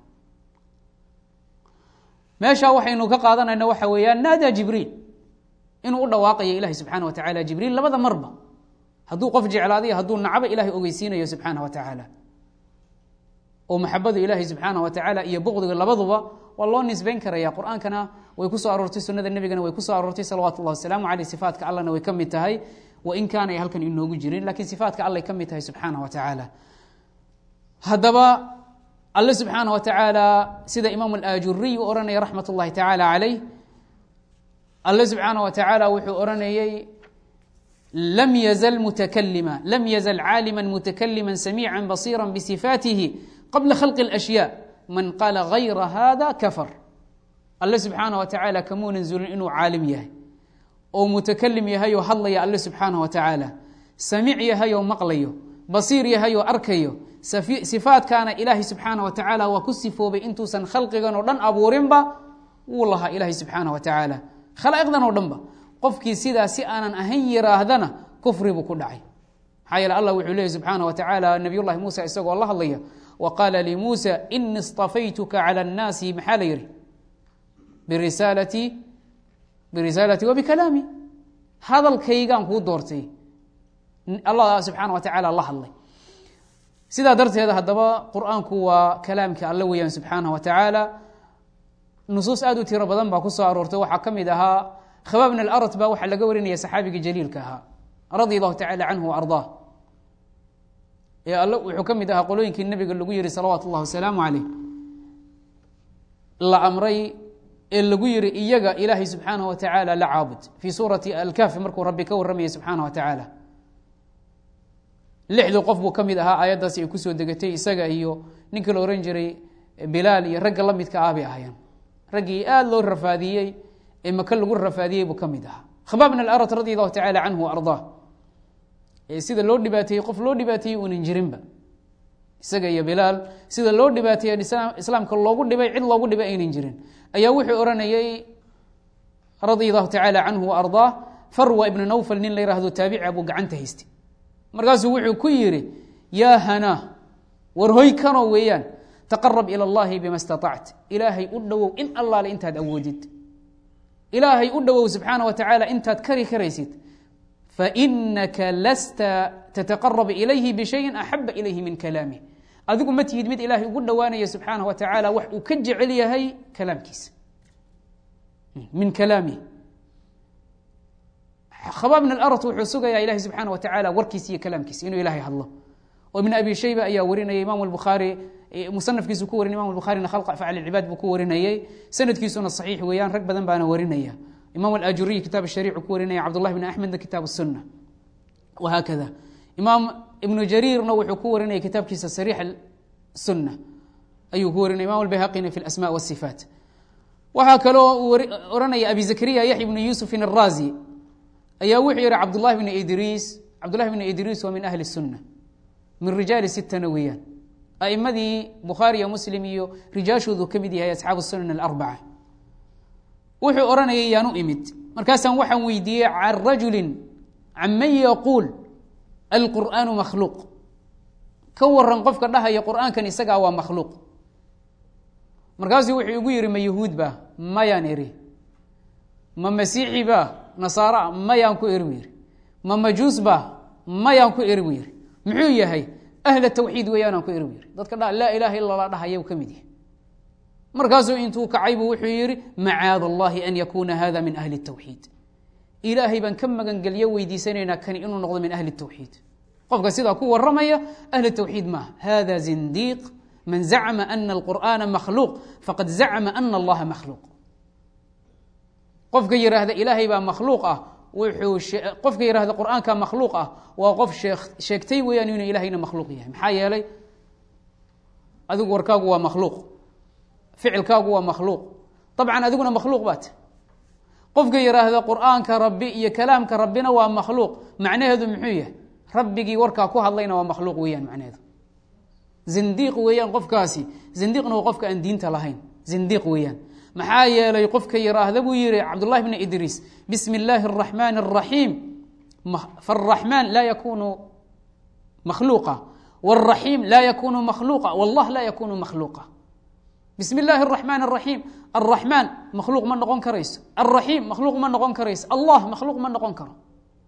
meeshaa waxaynu ka qaadanayna waxa weeyaan naadaa jibriil inuu u dhawaaqayo ilahay subxaana wa tacaala jibriil labada marba hadduu qof jeclaadayo hadduu nacba ilahay ogeysiinayo subxaana wa tacaala. oo maxabadu ilaahay subxaana wa tacaala iyo buqdiga labaduba waa loo nisbeyn karaya. qur-aankana way ku soo aroortay sunada nebigana way ku soo aroortay salawaatu اllahi wasalaamu caleyh sifaatka allana way ka mid tahay wain kaana ay halkan inoogu jirin lakiin sifaatka allay ka mid tahay subxaanaه wa tacaala. haddaba alle subxaanaه wa tacaala sida imaam اlaajuriy u oranaya raxmat اllahi tacaala caleyh alle subxaanaه wa tacaala wuxuu oranayey lam yazl mutakalima lam yazl caalima mutakalima samiica basiira bsifaatihi qabla khalqi اlأshyaa man qaala gayra hada kafar. alle subxaanaه wa tacaala kamuunan zulin inuu caalim yahay oo mutakalim yahay oo hadlaya alle subxaanaه wa tacaala samiic yahay oo maqlayo basiir yahay oo arkayo sifaadkaana ilaahay subxaanaه wa tacaala waa ku sifoobay intuusan khalqigan oo dhan abuurinba wuu lahaa ilaahay subxaanaه wa tacaala khalaa'iqdan oo dhanba qofkii sidaa si aanan ahayn yiraahdana kufri buu ku dhacay. maxaa yeele allah wuxuu leeyahy subxaanaه wa tacaala nabiy llahi muusa isagoo la hadlaya wa qaala limuusa ini اstafaytuka calى الnaasi maxaa la yihi birisaalati birisaalati wabikalaami hadalkaygaan kuu doortay allah subxaana wa tacaala la hadlay. sidaa darteeda haddaba qur-aanku waa kalaamkii alle weeyaan subxaanaه wa tacaala. nusuus aad u tiro badan baa ku soo aroortay waxaa ka mid ahaa khabaab bn اlأrat baa waxaa laga warinaya saxaabigii jaliilka ahaa radia allahu tacala canhu waarضaah ee alle wuxuu ka mid ahaa qolooyinkii nebiga lagu yihi salawaatu اllahi wasalaamu caleyh la amray ee lagu yihi iyaga ilaahay subxaanaه wa tacaala la caabud fii suurati alkaafi markuu rabbi ka warramayay subxaanaه wa tacaala. lixdii qof buu ka mid ahaa aayaddaasi ay kusoo degatay isaga iyo ninkii la ohan jiray bilaal iyo ragga la midka ah bay ahaayeen raggii aada loo rafaadiyey ee maka lagu rafaadiyey buu ka mid ahaa. khabaab bn اlأrat radi allahu tacala canhu arضaah ee sida loo dhibaateeyey qof loo dhibaateeyey uunan jirinba isaga iyo bilaal sida loo dhibaateeye islaamka loogu dhibay cid loogu dhibay aynan jirin ayaa wuxuu oranayey radia allahu tacala canhu waarضaah farwa ibnu nawfal nin la yihahdo taabici buu gacanta haystay markaasuu wuxuu ku yidhi yaa hanaa war hoy kanoo weeyaan taqarab ila allahi bima istatacta ilaahay u dhowow in allaale intaad awoodid ilaahay u dhowow subxaana wa tacaala intaad kari karaysid fainaka lasta tataqarab ilayhi bishayin axaba ilayhi min kalaamih adigu ma tihid mid ilaahay ugu dhowaanaya subxaanaه wa tacaala wax uu ka jecel yahay kalaamkiisa min kalaamih khabaab bn alart wuxuu sugayaa ilahi subxaana wa tacaala warkiisa iyo kalaamkiisa inuu ilaahay hadlo oo ibn abi shayba ayaa warinayay imam bukhaari musanafkiisu ku warin imam bukhaarina khalq afcaal cibaad buu ku warinayey sanadkiisuna saxiix weeyaan rag badan baana warinaya imam alajuriy kitaab shariicu ku warinaya cabdullah bn axmedna kitaab الsuna wahaakada imaam ibnu jariirna wuxuu ku warinaya kitaabkiisa sariix الsuna ayuu ku warinaya imam albayhaqina fi اlasma wالصifaat waxaa kaloo oranaya abi zakariya yaxya ibnu yusufin الrazi ayaa wuxuu yihi cabdullahi bn idriis cabdullahi bn idriis waa min ahli الsuna min rijaali sitana weeyaan aimadii bukhaari iyo muslim iyo rijaashoodu ka mid yahay asxaabu sunan alarbaca wuxuu oranayay yaan u imid markaasaan waxaan weydiiyey can rajulin can man yaquul alqur'aanu makhluuq ka waran qofka dhahaya qur'aankan isagaa waa makhluuq markaasuu wuxuu igu yihi ma yahuud ba mayaan eri ma masiixi ba nasaara mayaan ku eri bu yihi ma majuus ba mayaan ku eri bu yihi muxuu yahay ahl tawxiid weeyaanaan ku eri bu yihi dadka dha laa ilaha illa la dhahaya ka mid yahay markaasuu intuu kacay buu wuxuu yihi macaad allahi an yakuna hada min ahli الtawxiid ilaahay baan ka magangelyo weydiisanaynaa kani inuu noqdo min ahli الtawxiid qofka sidaa ku waramaya ahli tawxiid maaha hada zindiiq man zacma ana alqur'aana makhluuq faqad zacma ana allaha makhluuq qofka yidhaahda ilaahay baa makhluuq ah wuxuu qofka yidhahda qur'aanka makhluuq ah waa qof sheegtay weeyaan inuu ilaahayna makhluuq yahay maxaa yeelay adigu warkaagu waa makhluuq ficilkaagu waa makhluuq dabcan adiguna makhluuq baat qofka yidhaahda qur'aanka rabbi iyo kalaamka rabbina waa makhluuq macnaheedu muxuu yahay rabbigii warkaa ku hadlayna waa makhluuq weeyaan macnaheedu zindiiq weeyaan qofkaasi zindiiqna waa qofka aan diinta lahayn zindiiq weeyaan maxaa yeelay qofka yiraahda buu yihi cabdullahi bn idriis bismi اllaahi الraxmaan الraxiim faالraxmaan laa yakunu makhluuqa wالraxiim laa yakunu makhluuqa wallah laa yakunu makhluuqa bismi اllaahi الraxmaan الraxiim الraxmaan makhluuq ma noqon karayso الraxiim makhluuq ma noqon karayso allah makhluuq ma noqon karo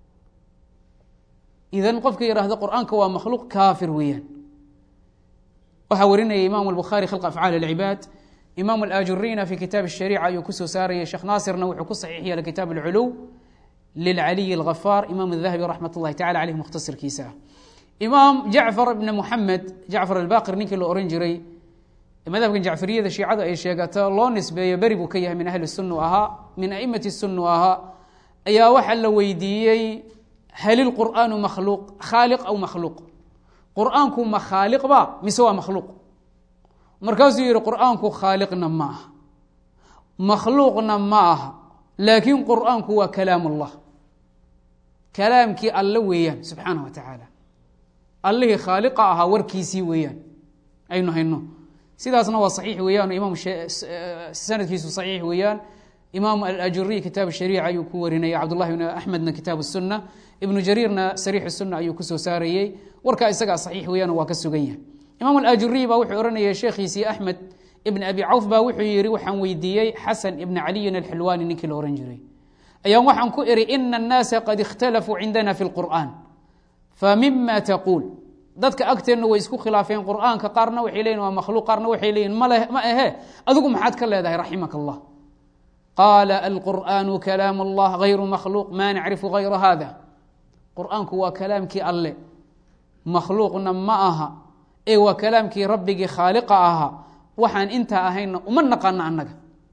idan qofka yihahda qur'aanka waa makhluuq kaafir weeyaan waxaa warinaya imam الbukhaari khalq afcaal اlcibaad imam alajurina fi kitaab الshariica ayuu kusoo saarayay sheekh naasirna wuxuu ku saxiix yeelay kitaab alculuw lilcaliy اlghafaar imam الdahabi raxmat اllahi tacala aleyh mukhtasirkiisa ah imaam jacfar ibn muxamed jacfar albaqir ninkii la oran jiray madhabkan jacfariyada shiicadu ay sheegato loo nisbeeyo beri buu ka yahay min ahli sunnu ahaa min aimati sunnu ahaa ayaa waxaa la weydiiyey hal ilqur'aanu makhluuq khaaliq aw makhluuq qur'aanku ma khaaliq ba mise waa makhluuq markaasuu yihi qur'aanku khaaliqna ma aha makhluuqna ma aha laakiin qur'aanku waa kalaam ullah kalaamkii alle weeyaan subxaanaه wa tacaala allihii khaaliqa ahaa warkiisii weeyaan aynu hayno sidaasna waa saxiix weeyaan imaam sanadkiisu saxiix weeyaan imaam alajuriy kitaab shariica ayuu ku warinaya cabdullahi bn axmedna kitaab الsuna ibnu jariirna sariix الsuna ayuu kusoo saarayey warkaa isagaa saxiix weeyaan waa ka sugan yahay imaam alajuriy baa wuxuu ohanayay sheekhiisii axmed ibn abi cawf baa wuxuu yihi waxaan weydiiyey xasan ibna caliyin alxilwaani ninkii la ohan jiray ayaan waxaan ku iri ina الnaasa qad اkhtalafuu cindana fi اlqur'an famima taquul dadka agteenna way isku khilaafeen qur'aanka qaarna waxay leyihin waa makhluuq qaarna waxay leeyihin male ma ahe adigu maxaad ka leedahay raximaka allah qaala alqur'aanu kalaam اllah gayru makhluuq ma nacrifu gayra hada qur'aanku waa kalaamkii alle makhluuqna ma aha ee waa kalaamkii rabbigii khaaliqa ahaa waxaan intaa ahayna uma naqana annaga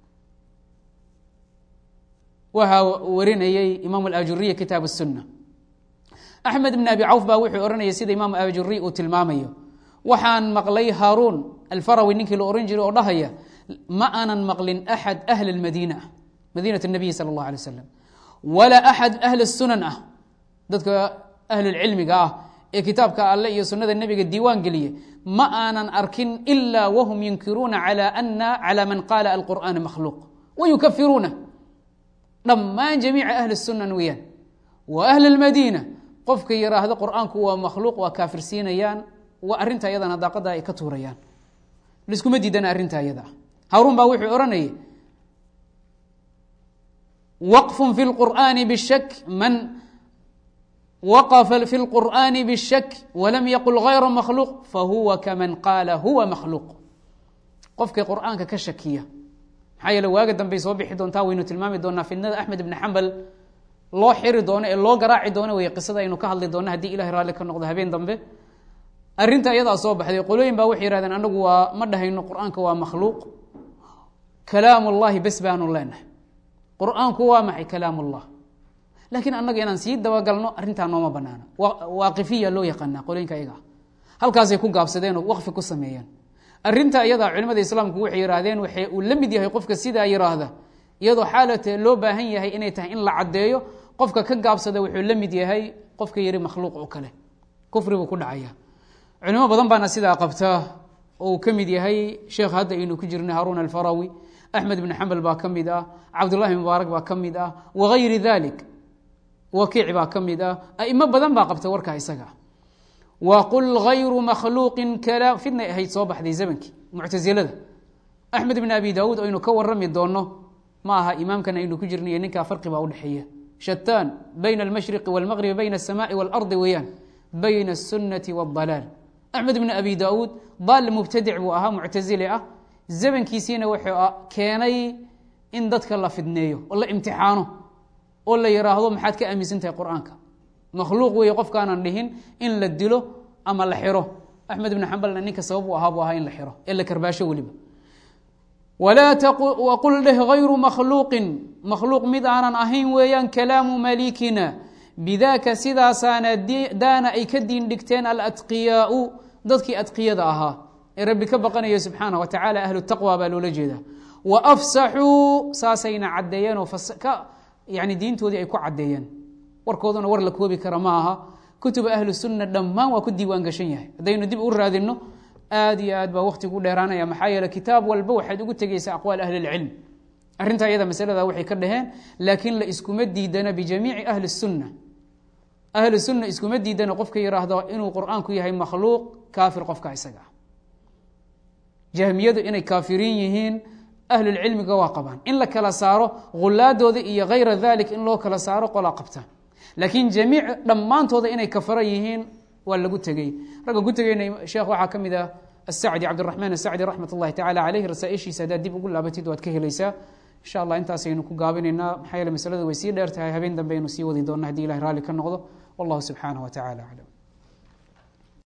waxaa warinayey imaam alajuriy kitaab الsuna axmed ibn abi cawf baa wuxuu ohanayay sida imaam ajuriy uu tilmaamayo waxaan maqlay haaruun alfarawi ninkii la ohan jiray oo dhahaya ma aanan maqlin axad ahli اmadiina ah madiinat الnabiy salى اllah alay wasalam walaa axad ahli الsunan ah dadka ahlulcilmiga ah ee kitaabka alle iyo sunada nebiga diiwaan geliye ma aanan arkin ilaa wahum yunkiruuna calى ana calى man qaala alqur'aana makhluuq wayukafiruuna dhammaan jamiica ahli sunan weeyaan wa ahli اlmadiina qofka yiraahdo qur'aanku waa makhluuq waa kaafirsiinayaan waa arinta iyadana daaqada ay ka tuurayaan liskuma diidana arinta iyada haaruun baa wuxuu oranayay waqf fi اlqur'ani bishak man waqafa fi اlqur'ani bishak walam yaqul غayra makhluuq fahuwa kaman qaala huwa makhluuq qofkii qur'aanka ka shakiya maxaa yeele waaga dambey soo bixi doontaa waynu tilmaami doonaa fitnada axmed ibni xambal loo xiri doono ee loo garaaci doono wey qisada aynu ka hadli doono haddii ilahay raalli ka noqdo habeen dambe arrinta iyadaa soo baxday qolooyin baa waxay yihahdeen anagu waa ma dhahayno qur'aanka waa makhluuq kalaam ullahi bes baanu leenahay qur'aanku waa maxay kalaam ullah laakiin annaga inaan sii dabagalno arrintaa nooma banaana waaqifiya loo yaqaanaa qolooyinka iyaga halkaasay ku gaabsadeen oo waqfi ku sameeyeen arrinta iyadaa culimada islaamku waxay yihaahdeen waxay uu la mid yahay qofka sidaa yiraahda iyadoo xaalate loo baahan yahay inay tahay in la caddeeyo qofka ka gaabsada wuxuu la mid yahay qofka yiri makhluuq oo kale kufri buu ku dhacaya culimo badan baana sidaa qabta oo uu ka mid yahay sheekh hadda aynu ku jirnay haruun alfarawi axmed ibn xambal baa ka mid ah cabdullahi mubaarak baa ka mid ah wagayri dalik wakiic baa ka mid ah aimo badan baa qabta warkaa isaga waqul gayru makhluuqin kalaam fidnay ahayd soo baxday zamankii muctasilada axmed ibn abi daawuud aynu ka warami doono ma aha imaamkan aynu ku jirnay ninkaa farqi baa udhexeeya shataan bayna almashriqi walmaqribi bayna asamaai waalardi weeyaan bayna asunati waaldalaal axmed ibn abi daawuud daal mubtadic buu ahaa muctasili ah zamankiisiina wuxuu keenay in dadka la fidneeyo oo la imtixaano oo la yiraahdo maxaad ka aaminsan tahay qur'aanka makhluuq weeye qofkaanan dhihin in la dilo ama la xiro axmed ibn xambalna ninka sabab u ahaa buu ahaa in la xiro ee la karbaasho weliba walaa waqul dheh gayru makhluuqin makhluuq mid aanan ahayn weeyaan kalaamu malikina bidaaka sidaasaana daana ay ka diin dhigteen alatqiyaau dadkii adqiyada ahaa ee rabbi ka baqanaya subxaanah wa tacala ahlu taqwa baa loola jeedaa wa afsaxuu saasayna caddeeyeen oo yani diintoodii ay ku caddeeyeen warkooduna war la koobi kara ma aha kutuba ahlu sunna dhammaan waa ku diiwaan gashan yahay haddaynu dib u raadino aad iyo aad baa waktigu u dheeraanaya maxaa yeele kitaab walba waxaad ugu tegeysaa aqwaal ahli اlcilm arrintaa iyada masalada waxay ka dhaheen laakiin la iskuma diidana bijamiici ahli الsunna ahlu sunna iskuma diidana qofka yiraahdo inuu qur'aanku yahay makhluuq kaafir qofka isaga ah jahmiyadu inay kaafiriin yihiin ahlulcilmiga waa qabaan in la kala saaro hulaadooda iyo hayra dalik in loo kala saaro qolaa qabta laakiin jamiic dhammaantooda inay kafara yihiin waa lagu tegey ragga ku tegeyna sheekh waxaa ka mid ah asacdi cabdiraxmaan asacdi raxmat ullahi tacala caleyh rasaaishiisa haddaad dib ugu laabatid waad ka helaysaa insha allah intaasaynu ku gaabinaynaa maxaa yeele masalada way sii dheer tahay habeen dambe aynu sii wadi doonna hadii ilahay raalli ka noqdo wallahu subxaanah wa tacala aclam